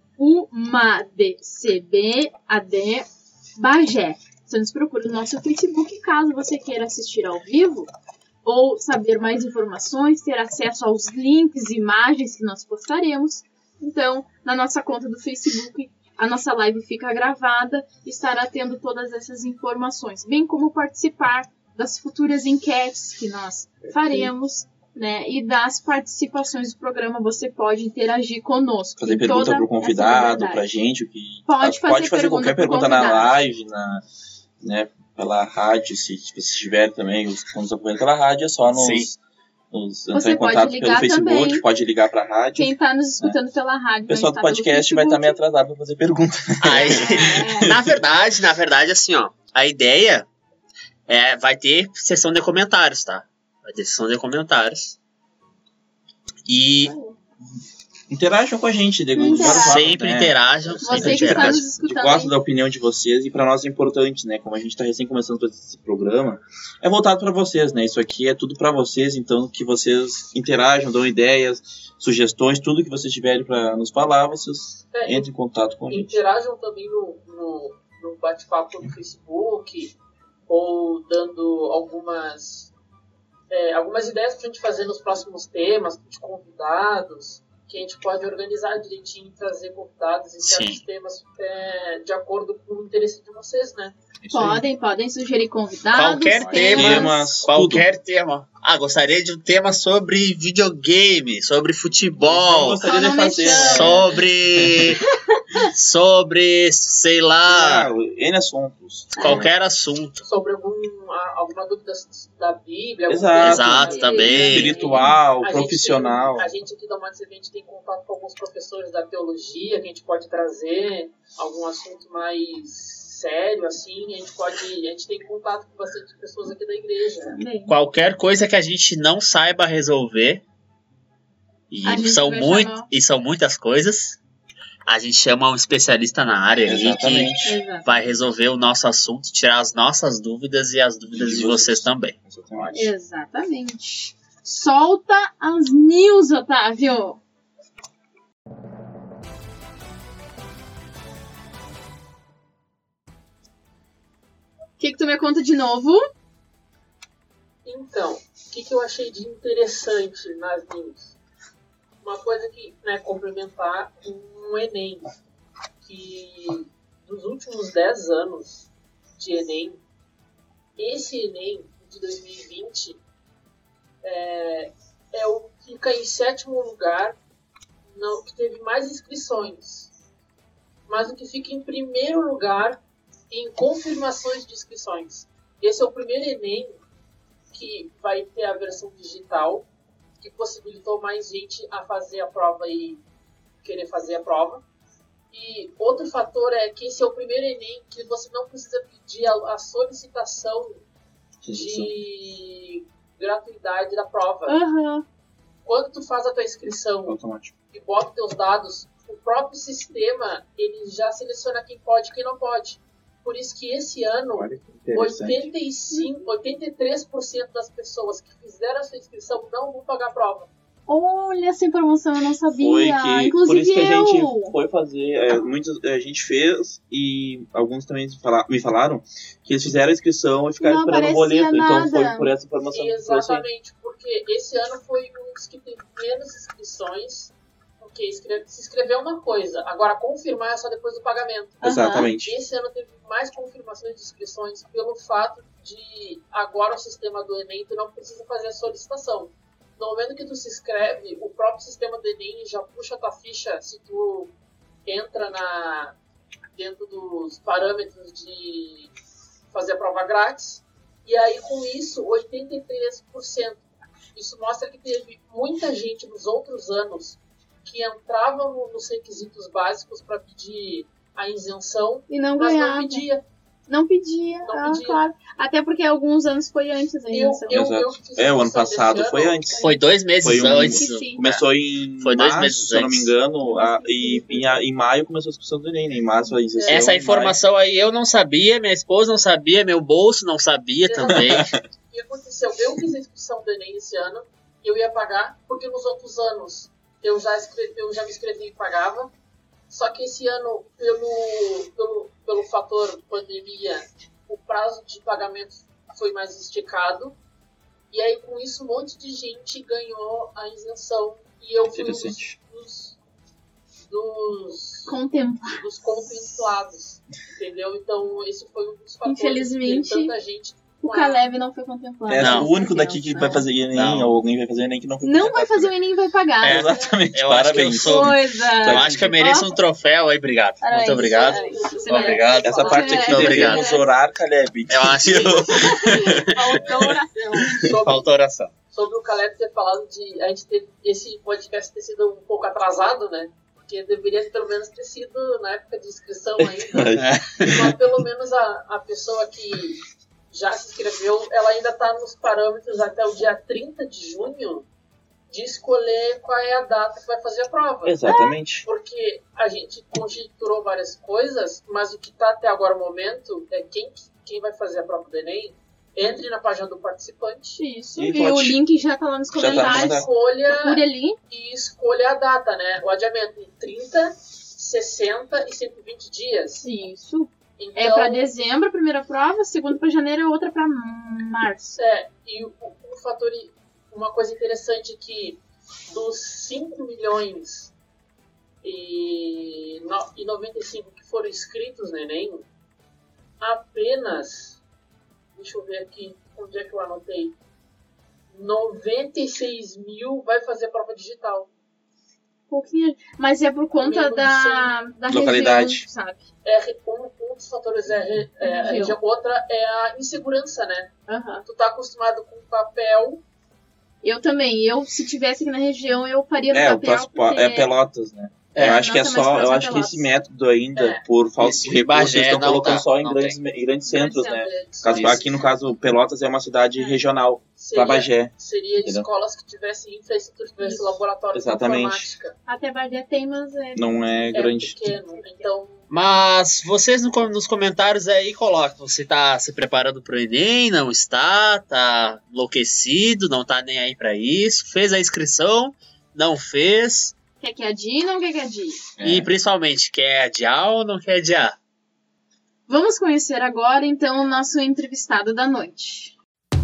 Uma D C B A D Bagé. Você nos procura no nosso Facebook, caso você queira assistir ao vivo ou saber mais informações, ter acesso aos links e imagens que nós postaremos. Então, na nossa conta do Facebook, a nossa live fica gravada e estará tendo todas essas informações, bem como participar das futuras enquetes que nós faremos, né, e das participações do programa. Você pode interagir conosco. Fazer Tem pergunta toda pro essa convidado, liberdade. pra gente. O que... Pode fazer pode fazer pergunta qualquer pro pergunta na convidado. live, na, né, pela rádio, se, se você tiver também, os que nos acompanham pela rádio, é só Sim. nos, nos entrar Você em pode contato pelo ligar Facebook, também. pode ligar pra rádio. Quem está nos escutando pela rádio O pessoal do vai estar pelo podcast vai estar meio Facebook. atrasado pra fazer pergunta. Aí, É. na verdade, na verdade, assim, ó, a ideia é, vai ter sessão de comentários, tá? Vai ter sessão de comentários. E Interajam com a gente, de Interajam. várias formas, sempre né? interajam, Você sempre que está interajam. nos A gente escutando gosta aí, da opinião de vocês e para nós é importante, né? Como a gente está recém começando a fazer esse programa, é voltado para vocês, né? Isso aqui é tudo para vocês, então que vocês interajam, dão ideias, sugestões, tudo que vocês tiverem para nos falar, vocês É, entrem em contato com a gente. interajam também no, no, no bate-papo no Facebook ou dando algumas, é, algumas ideias pra gente fazer nos próximos temas, de convidados, que a gente pode organizar direitinho e trazer convidados em certos Sim. temas é, de acordo com o interesse de vocês, né? Isso aí. podem, podem sugerir convidados. Qualquer tema, Temas, qualquer tema. Ah, gostaria de um tema sobre videogame, sobre Eu futebol, gostaria Só não de fazer, mexer. né? sobre sobre, sei lá, Ah, N assuntos. qualquer assunto. Sobre algum, a- alguma dúvida da Bíblia. algum Exato. tema Exato, que- também. Espiritual, A gente profissional. tem- a gente aqui da Mates a gente tem contato com alguns professores da teologia que a gente pode trazer algum assunto mais sério, assim, a gente pode, a gente tem contato com bastante pessoas aqui da igreja. Também. Qualquer coisa que a gente não saiba resolver, e A gente são, vai muito, chamar- e são muitas coisas, a gente chama um especialista na área aí que Exatamente. Exato. vai resolver o nosso assunto, tirar as nossas dúvidas e as dúvidas E de vocês. vocês também. Exatamente. Exatamente. Solta as news, Otávio. O que, que tu me conta de novo? Então, o que, que eu achei de interessante nas news? Uma coisa que, né, complementar um Enem, que dos últimos dez anos de Enem, esse Enem de dois mil e vinte é, é o que fica em sétimo lugar, não, que teve mais inscrições, mas o que fica em primeiro lugar em confirmações de inscrições. Esse é o primeiro Enem que vai ter a versão digital, que possibilitou mais gente a fazer a prova e querer fazer a prova. E outro fator é que esse é o primeiro Enem que você não precisa pedir a, a solicitação de gratuidade da prova. Aham. Quando tu faz a tua inscrição Automático. e bota teus dados, o próprio sistema ele já seleciona quem pode e quem não pode. Por isso que esse ano Olha que interessante. oitenta e cinco, oitenta e três por cento das pessoas que fizeram a sua inscrição não vão pagar a prova. Olha, essa informação eu não sabia. Foi que, Inclusive por isso que a eu. gente foi fazer, é, muitos, a gente fez e alguns também fala- me falaram que eles fizeram a inscrição e ficaram Não esperando o aparecia boleto. Então nada. foi por essa informação que eu trouxe. Exatamente, porque esse ano foi um dos que teve menos inscrições, porque escre- se inscrever é uma coisa, agora confirmar é só depois do pagamento. Aham. Exatamente. Esse ano teve mais confirmações de inscrições pelo fato de agora o sistema do Enem tu não precisa fazer a solicitação. No momento que tu se inscreve, o próprio sistema do Enem já puxa a tua ficha se tu entra na, dentro dos parâmetros de fazer a prova grátis. E aí com isso, oitenta e três por cento. Isso mostra que teve muita gente nos outros anos que entravam no- nos requisitos básicos para pedir a isenção, E não mas ganhava. não pedia. Não pedia, Não ah, pedia. claro. Até porque alguns anos foi antes ainda. Eu, então. eu, Exato. eu que fiz É, o ano inscrição desse passado ano, foi antes. Foi dois meses Foi um- antes. Sim, sim. Começou em Foi dois março, meses se eu não me antes. engano, a- e em, a- em maio começou a inscrição do Enem, né? Em março a isenção. Essa em informação aí eu não sabia, minha esposa não sabia, meu bolso não sabia também. E aconteceu, eu fiz a inscrição do Enem esse ano, eu ia pagar, porque nos outros anos eu já, escrevi, eu já me inscrevi e pagava. Só que esse ano, pelo, pelo, pelo fator pandemia, o prazo de pagamento foi mais esticado. E aí, com isso, um monte de gente ganhou a isenção. E eu fui um dos, Interessante. dos, dos, Contemplar. dos contemplados, entendeu? Então, esse foi um dos fatores. Infelizmente, que tanta gente O com a- Caleb não foi contemplado. É, Não. o único daqui que vai fazer Enem, Não. ou alguém vai fazer Enem que não foi Não vai fazer o Enem e vai pagar. É, Exatamente, Eu acho que eu parabéns. sou- Coisa. Eu acho que eu mereço um troféu aí, obrigado. Parabéns, Muito obrigado. parabéns. Você Obrigado. merece. Essa parte aqui É, Obrigado. devemos orar, Caleb. Eu acho que Faltou oração. sobre, faltou oração. sobre o Caleb ter falado de a gente ter esse podcast ter sido um pouco atrasado, né? Porque deveria pelo menos ter sido na época de inscrição ainda. Mas pelo menos a, a pessoa que já se inscreveu, ela ainda está nos parâmetros até o dia trinta de junho de escolher qual é a data que vai fazer a prova. Exatamente. Porque a gente conjecturou várias coisas, mas o que está até agora no momento é quem, quem vai fazer a prova do Enem, entre na página do participante, Isso. E E, pode- o link já tá lá nos Já tá no comentários. comentário. escolha Procure ali. e escolha a data, né? O adiamento em trinta, sessenta e cento e vinte dias. Isso. Então, É pra dezembro a primeira prova, segunda pra janeiro e outra pra março. É, e o, um fator, uma coisa interessante é que dos cinco milhões e, no, e noventa e cinco que foram inscritos no Enem, apenas, deixa eu ver aqui, onde é que eu anotei, noventa e seis mil vai fazer prova digital. pouquinho. Mas é por conta Mesmo da, da Localidade. região, sabe? É, um, um dos fatores é a, re- é a Região. região, outra é a insegurança, né? Aham. Tu tá acostumado com papel, Eu também. Eu, se tivesse aqui na região, eu faria no É, o papel. passapo- porque... é Pelotas, né? É, eu acho que é nossa, mais só, eu próximo acho é que esse Pelotas. método ainda, É. por falta Isso, de recursos, Bagé eles estão não colocando tá, só em não grandes, em grandes centros, né? centros, Caso, isso. aqui no caso, Pelotas é uma cidade É. regional, para seria, Bagé. seria Entendeu? escolas que tivessem infraestrutura, que tivessem Isso. laboratório Exatamente. de informática. Até Bagé tem, mas é... Não é É grande. pequeno, então Mas vocês no com- nos comentários aí colocam, você tá se preparando pro Enem, não está, tá enlouquecido, não tá nem aí pra isso, fez a inscrição, não fez, Quer que adie, não quer que adie? É. e principalmente, quer adiar ou não quer adiar? Vamos conhecer agora, então, o nosso entrevistado da noite.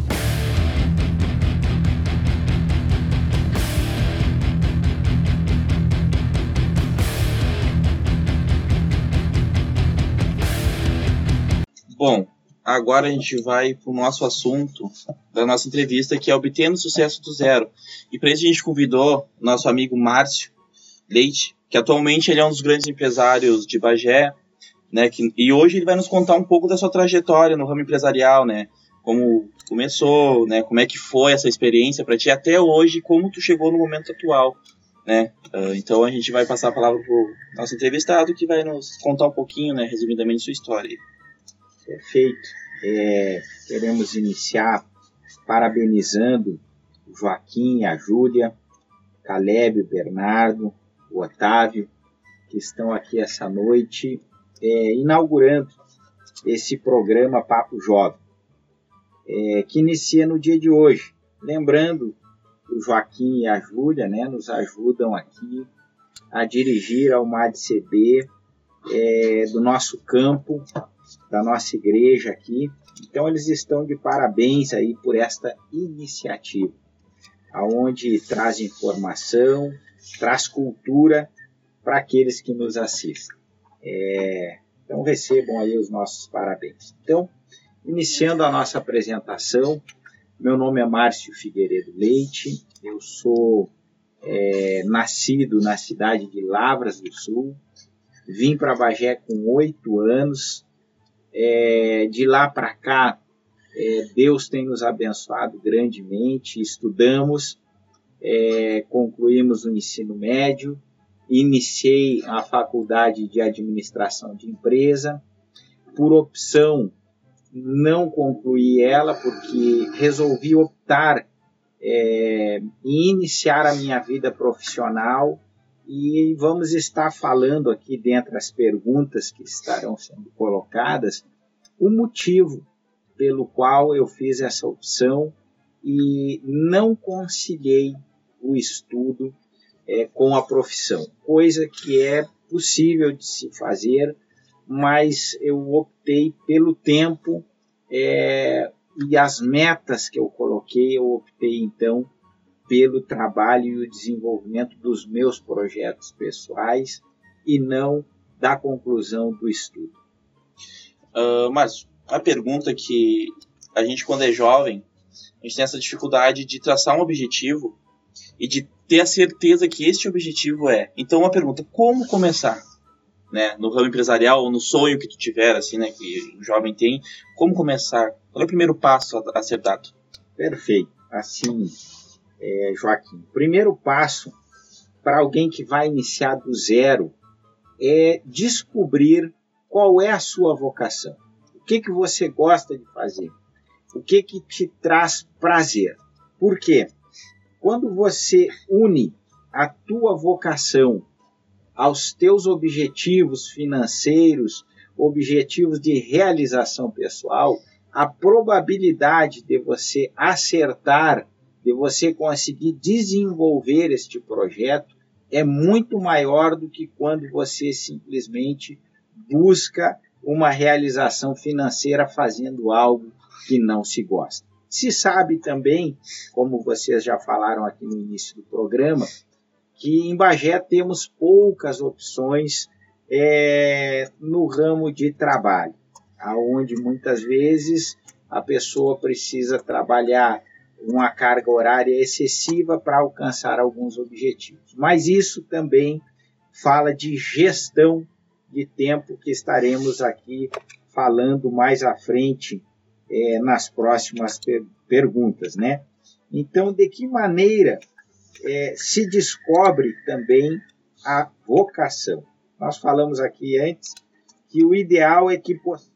Bom, agora a gente vai para o nosso assunto da nossa entrevista, que é Obtendo Sucesso do Zero. E para isso a gente convidou o nosso amigo Márcio Leite, que atualmente ele é um dos grandes empresários de Bagé, né? Que, e hoje ele vai nos contar um pouco da sua trajetória no ramo empresarial, né? Como começou, né? Como é que foi essa experiência para ti até hoje, como tu chegou no momento atual, né? Uh, então a gente vai passar a palavra para o nosso entrevistado, que vai nos contar um pouquinho, né? Resumidamente, sua história. Perfeito. É, queremos iniciar parabenizando o Joaquim, a Júlia, Caleb, o Bernardo, o Otávio, que estão aqui essa noite é, inaugurando esse programa Papo Jovem, é, que inicia no dia de hoje. Lembrando que o Joaquim e a Júlia, né, nos ajudam aqui a dirigir a UMAD-C B é, do nosso campo, da nossa igreja aqui. Então eles estão de parabéns aí por esta iniciativa, aonde traz informação, traz cultura para aqueles que nos assistem. É, então recebam aí os nossos parabéns. Então, iniciando a nossa apresentação, meu nome é Márcio Figueiredo Leite, eu sou é, nascido na cidade de Lavras do Sul, vim para Bagé com oito anos. É, de lá para cá, é, Deus tem nos abençoado grandemente, estudamos, é, concluímos o ensino médio, iniciei a faculdade de administração de empresa, por opção não concluí ela, porque resolvi optar é, em iniciar a minha vida profissional. E vamos estar falando aqui, dentre as perguntas que estarão sendo colocadas, o motivo pelo qual eu fiz essa opção e não conciliei o estudo é, com a profissão, coisa que é possível de se fazer, mas eu optei pelo tempo é, e as metas que eu coloquei, eu optei então pelo trabalho e o desenvolvimento dos meus projetos pessoais e não da conclusão do estudo. Uh, mas a pergunta que a gente, quando é jovem, a gente tem essa dificuldade de traçar um objetivo e de ter a certeza que este objetivo é. Então, uma pergunta, como começar? Né, no ramo empresarial ou no sonho que tu tiver, assim, né, que o jovem tem, como começar? Qual é o primeiro passo a, a ser dado? Perfeito. Assim... É, Joaquim, o primeiro passo para alguém que vai iniciar do zero é descobrir qual é a sua vocação. O que, que você gosta de fazer? O que, que te traz prazer? Por quê? Quando você une a tua vocação aos teus objetivos financeiros, objetivos de realização pessoal, a probabilidade de você acertar, de você conseguir desenvolver este projeto é muito maior do que quando você simplesmente busca uma realização financeira fazendo algo que não se gosta. Se sabe também, como vocês já falaram aqui no início do programa, que em Bagé temos poucas opções é, no ramo de trabalho, onde muitas vezes a pessoa precisa trabalhar uma carga horária excessiva para alcançar alguns objetivos. Mas isso também fala de gestão de tempo, que estaremos aqui falando mais à frente é, nas próximas per perguntas, né? Então, de que maneira é, se descobre também a vocação? Nós falamos aqui antes que o ideal é que possamos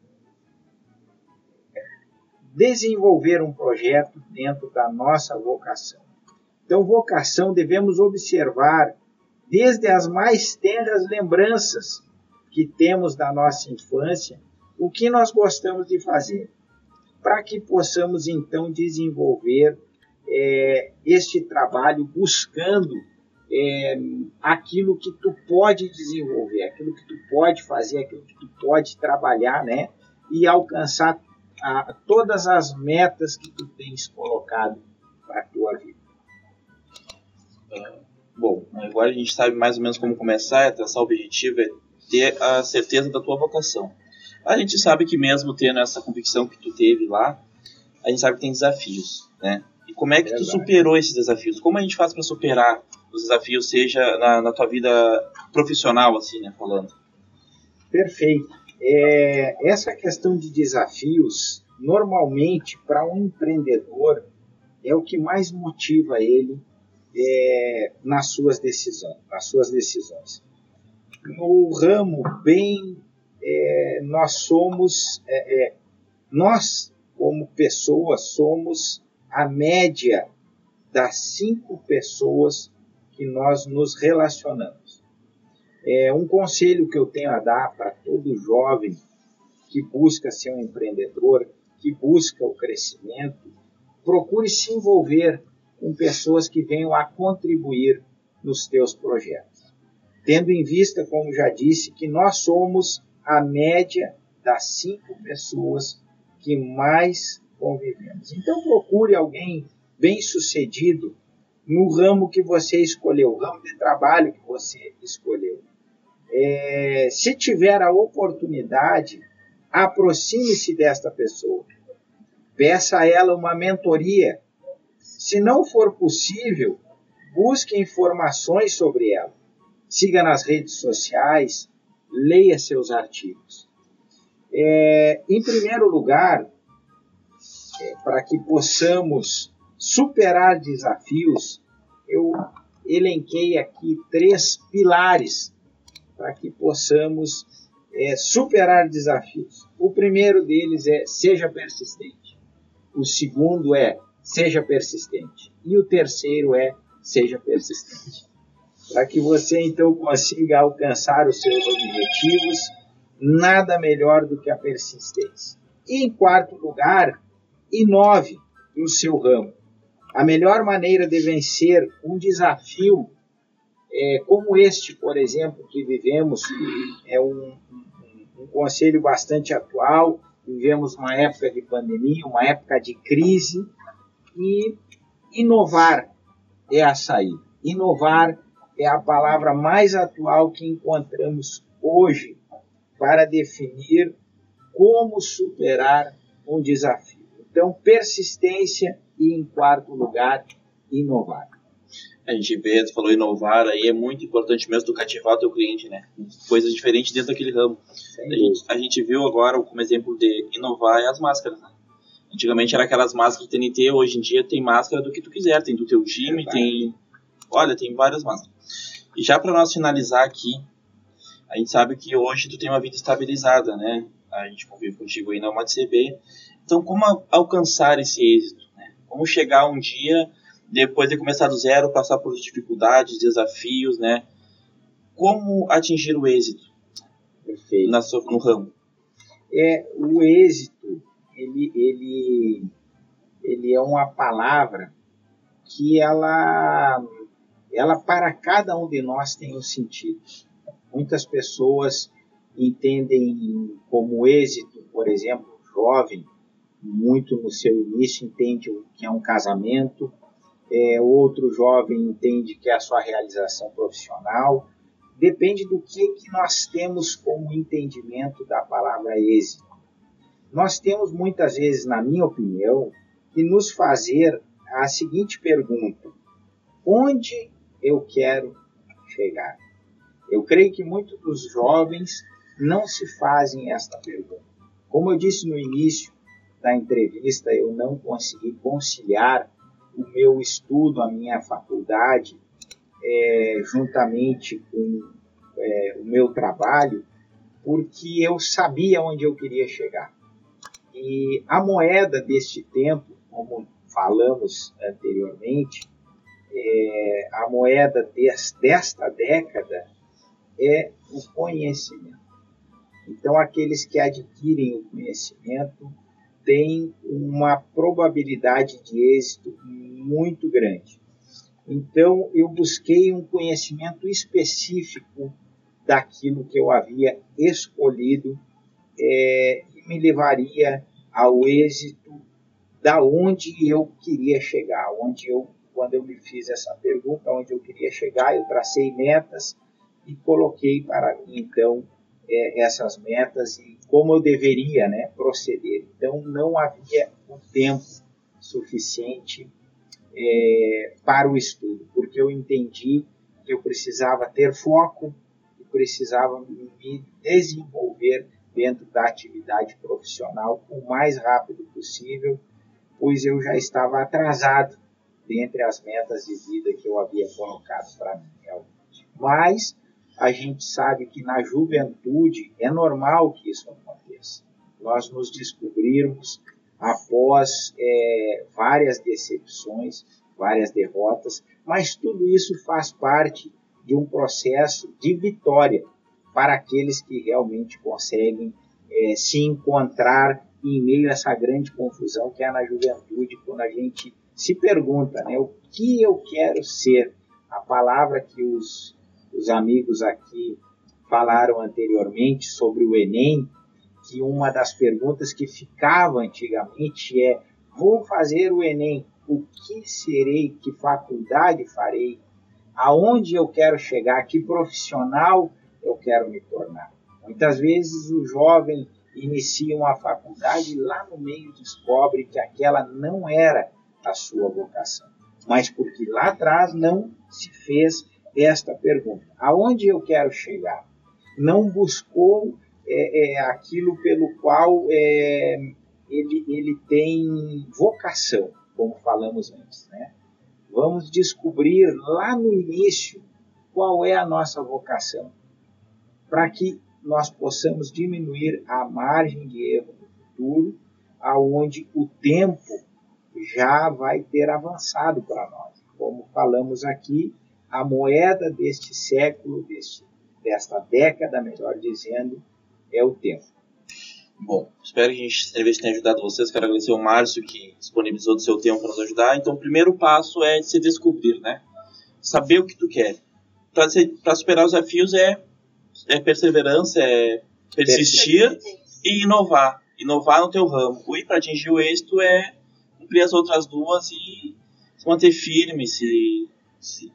desenvolver um projeto dentro da nossa vocação. Então, vocação devemos observar desde as mais tenras lembranças que temos da nossa infância, o que nós gostamos de fazer, para que possamos então desenvolver é, este trabalho buscando é, aquilo que tu pode desenvolver, aquilo que tu pode fazer, aquilo que tu pode trabalhar, né? E alcançar a, todas as metas que tu tens colocado para a tua vida. Bom, agora a gente sabe mais ou menos como começar, é traçar o objetivo, é ter a certeza da tua vocação. A gente sabe que mesmo tendo essa convicção que tu teve lá, a gente sabe que tem desafios, né? E como é que tu superou esses desafios? Como a gente faz para superar os desafios, seja na, na tua vida profissional, assim, né, falando? Perfeito. É, essa questão de desafios, normalmente, para um empreendedor, é o que mais motiva ele é, nas suas decisões, nas suas decisões. No ramo bem, é, nós somos, é, é, nós como pessoas somos a média das cinco pessoas que nós nos relacionamos. É um conselho que eu tenho a dar para todo jovem que busca ser um empreendedor, que busca o crescimento, procure se envolver com pessoas que venham a contribuir nos teus projetos. Tendo em vista, como já disse, que nós somos a média das cinco pessoas que mais convivemos. Então procure alguém bem-sucedido no ramo que você escolheu, o ramo de trabalho que você escolheu. É, se tiver a oportunidade, aproxime-se desta pessoa. Peça a ela uma mentoria. Se não for possível, busque informações sobre ela. Siga nas redes sociais, leia seus artigos. É, em primeiro lugar, é, para que possamos superar desafios, eu elenquei aqui três pilares para que possamos é, superar desafios. O primeiro deles é seja persistente. O segundo é seja persistente. E o terceiro é seja persistente. Para que você então consiga alcançar os seus objetivos, nada melhor do que a persistência. E em quarto lugar, inove no seu ramo. A melhor maneira de vencer um desafio é, como este, por exemplo, que vivemos, é um, um, um conselho bastante atual. Vivemos uma época de pandemia, uma época de crise, e inovar é a saída. Inovar é a palavra mais atual que encontramos hoje para definir como superar um desafio. Então, persistência e, em quarto lugar, inovar. A gente vê, tu falou inovar, aí é muito importante mesmo tu cativar o teu cliente, né? Coisas diferentes dentro daquele ramo. A gente, a gente viu agora, como exemplo de inovar, é as máscaras, né? Antigamente era aquelas máscaras T N T, hoje em dia tem máscara do que tu quiser, tem do teu time, é, tem... Olha, tem várias máscaras. E já para nós finalizar aqui, a gente sabe que hoje tu tem uma vida estabilizada, né? A gente convive contigo aí na Uma D C B. Então, como alcançar esse êxito, né? Como chegar um dia, depois de começar do zero, passar por dificuldades, desafios, né? Como atingir o êxito? Perfeito. Na sua, no ramo? É, o êxito, ele, ele, ele é uma palavra que ela, ela para cada um de nós tem um sentido. Muitas pessoas entendem como êxito, por exemplo, jovem, muito no seu início entende que é um casamento, é, outro jovem entende que é a sua realização profissional. Depende do que, que nós temos como entendimento da palavra êxito. Nós temos muitas vezes, na minha opinião, que nos fazer a seguinte pergunta: onde eu quero chegar? Eu creio que muitos dos jovens não se fazem esta pergunta. Como eu disse no início da entrevista, eu não consegui conciliar o meu estudo, a minha faculdade, é, juntamente com é, o meu trabalho, porque eu sabia onde eu queria chegar. E a moeda deste tempo, como falamos anteriormente, é, a moeda des, desta década é o conhecimento. Então, aqueles que adquirem o conhecimento têm uma probabilidade de êxito muito grande. Então, eu busquei um conhecimento específico daquilo que eu havia escolhido é, e me levaria ao êxito da onde eu queria chegar. Onde eu, quando eu me fiz essa pergunta, onde eu queria chegar, eu tracei metas e coloquei para mim, então, é, essas metas e como eu deveria, né, proceder. Então, não havia um tempo suficiente é, para o estudo, porque eu entendi que eu precisava ter foco, que precisava me desenvolver dentro da atividade profissional o mais rápido possível, pois eu já estava atrasado dentre as metas de vida que eu havia colocado para mim. Mas a gente sabe que na juventude é normal que isso aconteça. Nós nos descobrirmos após é, várias decepções, várias derrotas, mas tudo isso faz parte de um processo de vitória para aqueles que realmente conseguem é, se encontrar em meio a essa grande confusão que é na juventude, quando a gente se pergunta, né, o que eu quero ser. A palavra que os, os amigos aqui falaram anteriormente sobre o Enem, que uma das perguntas que ficava antigamente é: vou fazer o Enem, o que serei, que faculdade farei, aonde eu quero chegar, que profissional eu quero me tornar. Muitas vezes o jovem inicia uma faculdade e lá no meio descobre que aquela não era a sua vocação, mas porque lá atrás não se fez esta pergunta: aonde eu quero chegar? Não buscou é, é, aquilo pelo qual é, ele, ele tem vocação, como falamos antes, né? Vamos descobrir lá no início qual é a nossa vocação, para que nós possamos diminuir a margem de erro no futuro, aonde o tempo já vai ter avançado para nós. Como falamos aqui, a moeda deste século, deste, desta década, melhor dizendo, é o tempo. Bom, espero que a gente tenha ajudado vocês. Quero agradecer ao Márcio, que disponibilizou do seu tempo para nos ajudar. Então, o primeiro passo é se descobrir, né? Saber o que tu quer. Para superar os desafios é, é perseverança, é persistir e inovar. Inovar no teu ramo. E para atingir o êxito é cumprir as outras duas e se manter firme. Se, se,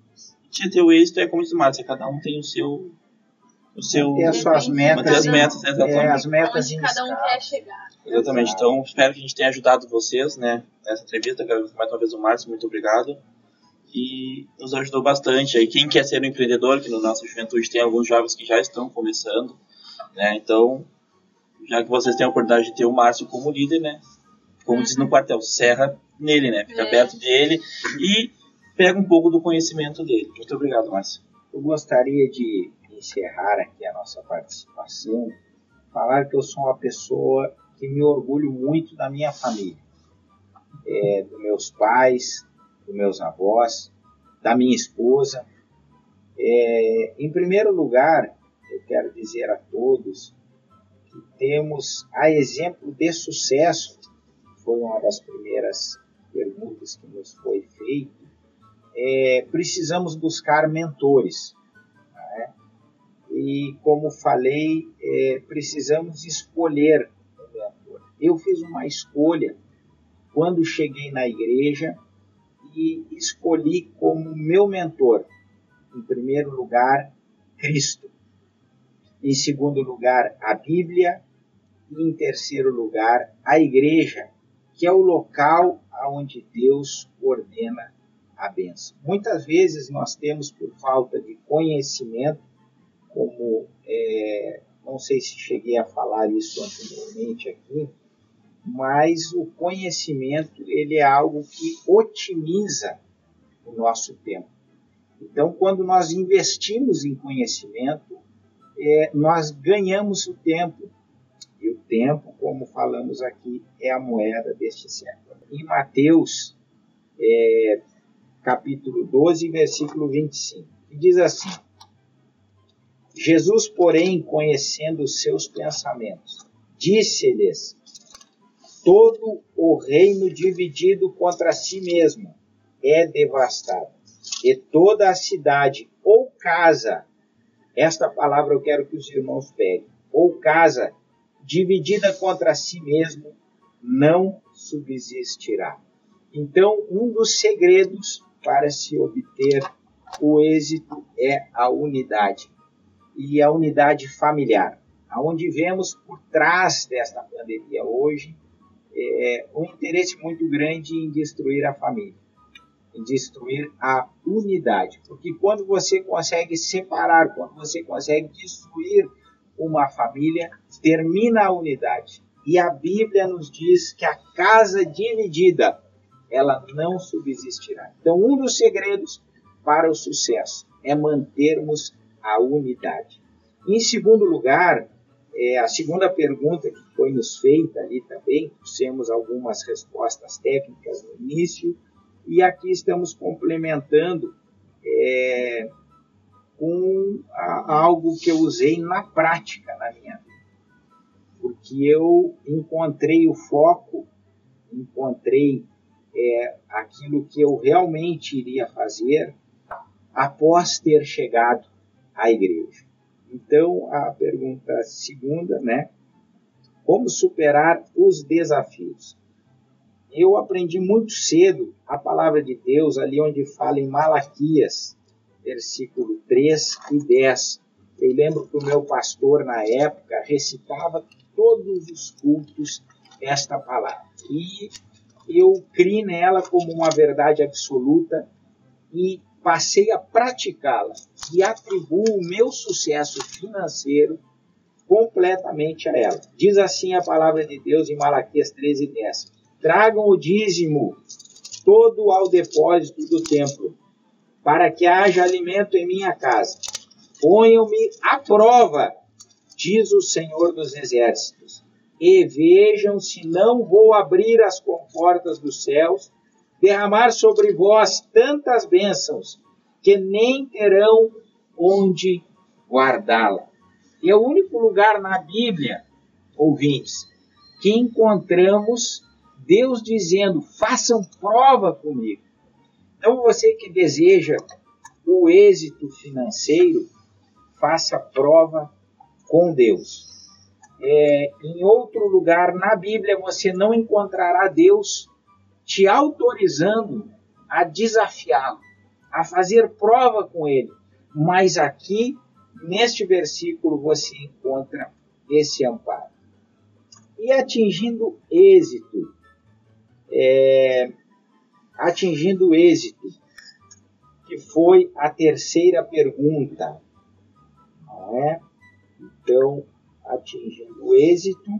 se ter o êxito é como diz o Márcio, cada um tem o seu... O seu, ter as suas metas, manter as metas, exatamente. É, as metas onde cada um quer chegar. Exatamente. Exato. Então, espero que a gente tenha ajudado vocês, né, nessa entrevista. Quero mais uma vez o Márcio, muito obrigado. E nos ajudou bastante. Aí, quem quer ser um empreendedor, que na nossa juventude tem alguns jovens que já estão começando, né? Então, já que vocês têm a oportunidade de ter o Márcio como líder, né? Como diz no quartel, serra nele, né? Fica é. perto dele e pega um pouco do conhecimento dele. Muito obrigado, Márcio. Eu gostaria de encerrar aqui a nossa participação, falar que eu sou uma pessoa que me orgulho muito da minha família, é, dos meus pais, dos meus avós, da minha esposa. É, em primeiro lugar, eu quero dizer a todos que temos, a exemplo de sucesso, foi uma das primeiras perguntas que nos foi feita, é, precisamos buscar mentores. E, como falei, é, precisamos escolher o mentor. Eu fiz uma escolha quando cheguei na igreja e escolhi como meu mentor, em primeiro lugar, Cristo. Em segundo lugar, a Bíblia. E, em terceiro lugar, a igreja, que é o local onde Deus ordena a bênção. Muitas vezes nós temos, por falta de conhecimento, como, é, não sei se cheguei a falar isso anteriormente aqui, mas o conhecimento ele é algo que otimiza o nosso tempo. Então, quando nós investimos em conhecimento, é, nós ganhamos o tempo. E o tempo, como falamos aqui, é a moeda deste século. Em Mateus, é, capítulo doze, versículo vinte e cinco, que diz assim: Jesus, porém, conhecendo os seus pensamentos, disse-lhes: todo o reino dividido contra si mesmo é devastado, e toda a cidade ou casa, esta palavra eu quero que os irmãos peguem, ou casa dividida contra si mesmo não subsistirá. Então, um dos segredos para se obter o êxito é a unidade, e a unidade familiar, aonde vemos por trás desta pandemia hoje é, um interesse muito grande em destruir a família, em destruir a unidade, porque quando você consegue separar, quando você consegue destruir uma família, termina a unidade. E a Bíblia nos diz que a casa dividida, ela não subsistirá. Então, um dos segredos para o sucesso é mantermos a unidade. Em segundo lugar, é, a segunda pergunta que foi nos feita ali também, temos algumas respostas técnicas no início, e aqui estamos complementando é, com a, algo que eu usei na prática na minha vida. Porque eu encontrei o foco, encontrei é, aquilo que eu realmente iria fazer após ter chegado à igreja. Então, a pergunta segunda, né? Como superar os desafios? Eu aprendi muito cedo a palavra de Deus, ali onde fala em Malaquias, versículo três e dez. Eu lembro que o meu pastor, na época, recitava todos os cultos esta palavra. E eu criei nela como uma verdade absoluta e passei a praticá-la. E atribuo o meu sucesso financeiro completamente a ela. Diz assim a palavra de Deus em Malaquias treze, dez. Tragam o dízimo todo ao depósito do templo, para que haja alimento em minha casa. Ponham-me à prova, diz o Senhor dos Exércitos, e vejam se não vou abrir as comportas dos céus, derramar sobre vós tantas bênçãos, que nem terão onde guardá-la. E é o único lugar na Bíblia, ouvintes, que encontramos Deus dizendo, façam prova comigo. Então, você que deseja o êxito financeiro, faça prova com Deus. É, em outro lugar na Bíblia, você não encontrará Deus te autorizando a desafiá-lo, a fazer prova com ele. Mas aqui, neste versículo, você encontra esse amparo. E atingindo êxito, é, atingindo êxito, que foi a terceira pergunta, não é? Então, atingindo êxito,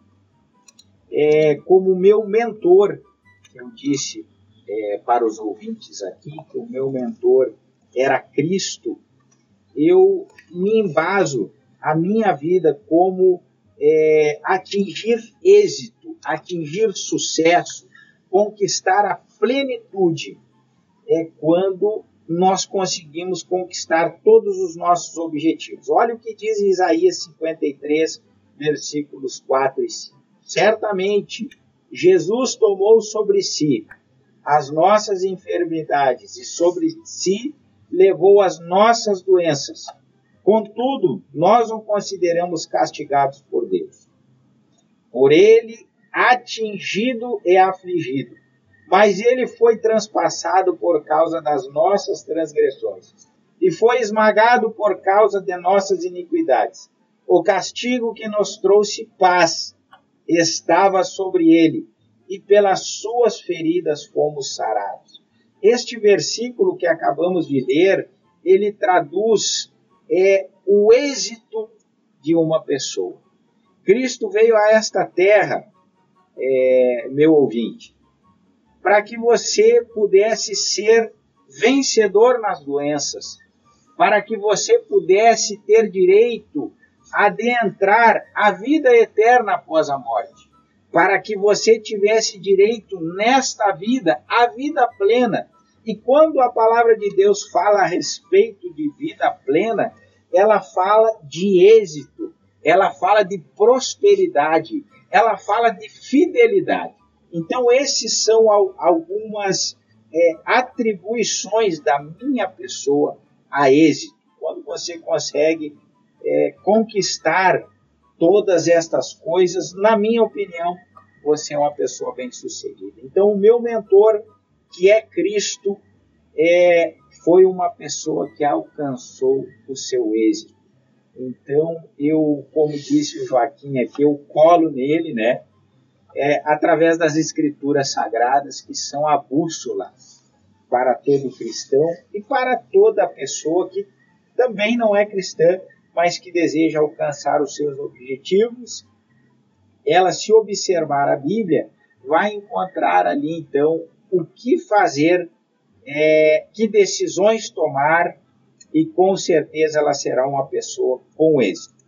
é, como meu mentor, que eu disse é, para os ouvintes aqui, que o meu mentor era Cristo, eu me embaso a minha vida como é, atingir êxito, atingir sucesso, conquistar a plenitude, é quando nós conseguimos conquistar todos os nossos objetivos. Olha o que diz em Isaías cinquenta e três, versículos quatro e cinco. Certamente, Jesus tomou sobre si as nossas enfermidades e sobre si levou as nossas doenças. Contudo, nós o consideramos castigados por Deus. Por ele, atingido e afligido. Mas ele foi transpassado por causa das nossas transgressões e foi esmagado por causa de nossas iniquidades. O castigo que nos trouxe paz estava sobre ele, e pelas suas feridas fomos sarados. Este versículo que acabamos de ler, ele traduz é, o êxito de uma pessoa. Cristo veio a esta terra, é, meu ouvinte, para que você pudesse ser vencedor nas doenças, para que você pudesse ter direito a adentrar a vida eterna após a morte, para que você tivesse direito nesta vida, a vida plena. E quando a palavra de Deus fala a respeito de vida plena, ela fala de êxito, ela fala de prosperidade, ela fala de fidelidade. Então, esses são algumas é, atribuições da minha pessoa a êxito. Quando você consegue é, conquistar todas estas coisas, na minha opinião, você é uma pessoa bem-sucedida. Então, o meu mentor, que é Cristo, é, foi uma pessoa que alcançou o seu êxito. Então, eu, como disse o Joaquim aqui, eu colo nele, né, é, através das Escrituras Sagradas, que são a bússola para todo cristão e para toda pessoa que também não é cristã, mas que deseja alcançar os seus objetivos. Ela, se observar a Bíblia, vai encontrar ali, então, o que fazer, é, que decisões tomar, e com certeza ela será uma pessoa com êxito.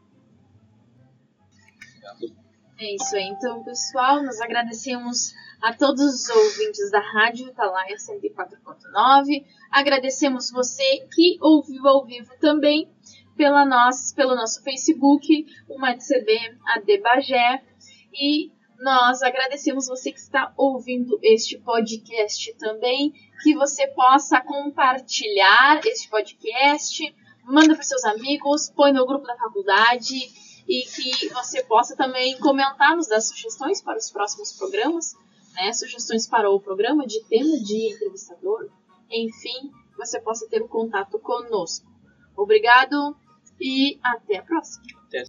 É isso aí. Então, pessoal, nós agradecemos a todos os ouvintes da Rádio Atalaia cento e quatro ponto nove. Agradecemos você que ouviu ao vivo também pela nossa, pelo nosso Facebook, o M A D C B A D Bagé. E nós agradecemos você que está ouvindo este podcast também, que você possa compartilhar este podcast, manda para os seus amigos, põe no grupo da faculdade e que você possa também comentar, nos dar sugestões para os próximos programas, né? Sugestões para o programa de tema de entrevistador, enfim, você possa ter um contato conosco. Obrigado e até a próxima. Até.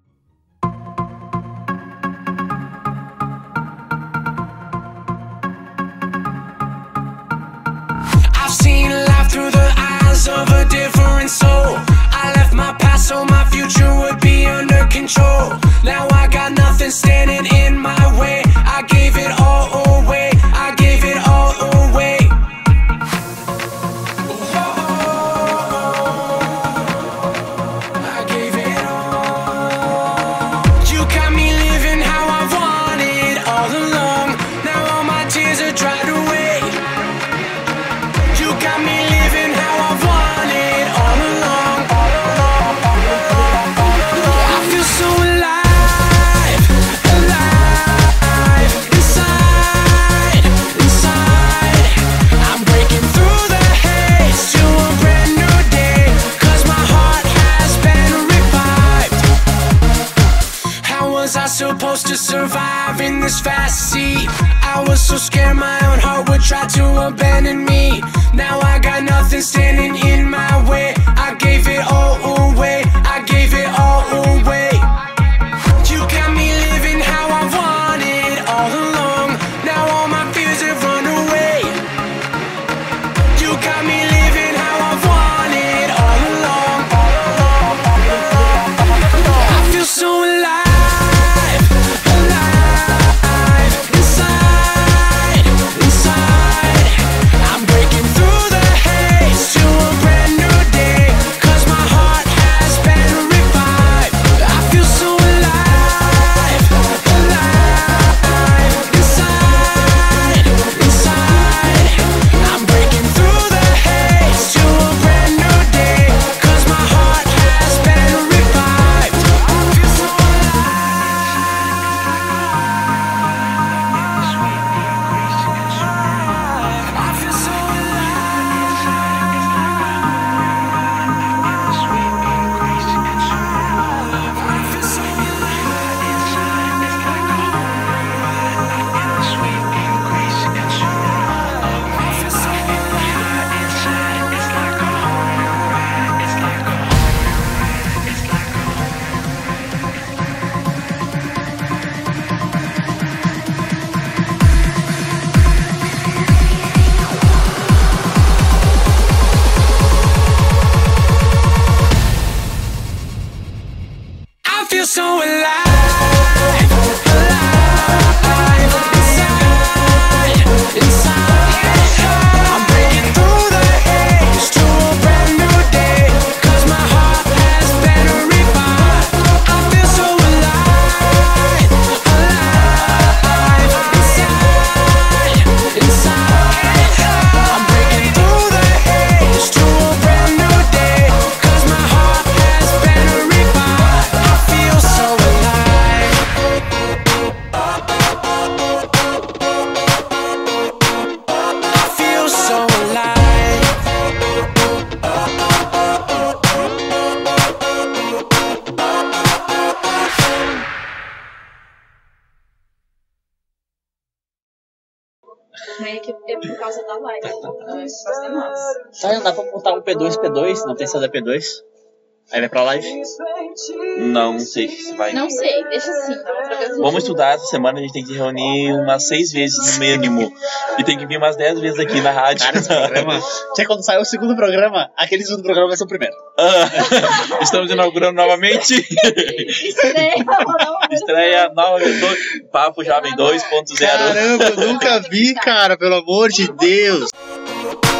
Seen life through the eyes of a different soul. I left my past so my future would be under control. Now I got nothing standing in my way. I gave it all away. I gave it all away. I gave it all. You got me living how I wanted all along. Now all my tears are dried away. Got me living how I wanted all along. I feel so alive, alive, inside, inside. I'm breaking through the haze to a brand new day, 'cause my heart has been revived. How was I supposed to survive in this fast sea? I was so scared my own heart would try to abandon me. Now I got nothing standing in my way. I gave it all away. I gave it all away. You got me living how I wanted all along. Now all my fears have run away. You got me living how I wanted all along. I feel so alive, alive, inside, inside. I'm breaking through the haze to a brand new day, 'cause my heart has been né? Que é por causa da live. Não é por causa da nossa. Tá, não dá pra botar um P dois, P dois, não tem C D P dois. Aí vai pra live. Não sei se vai. Não sei, deixa assim. Da outra vez a gente- Vamos estudar essa semana, a gente tem que se reunir umas seis vezes no mínimo. E tem que vir umas dez vezes aqui na rádio. Cara, esse programa. Tinha quando sair o segundo programa, aquele segundo programa vai ser o primeiro. Ah, estamos inaugurando novamente. Estreia, não, Estreia nova do Papo Jovem dois ponto zero. Caramba, eu nunca vi, cara, pelo amor de Deus.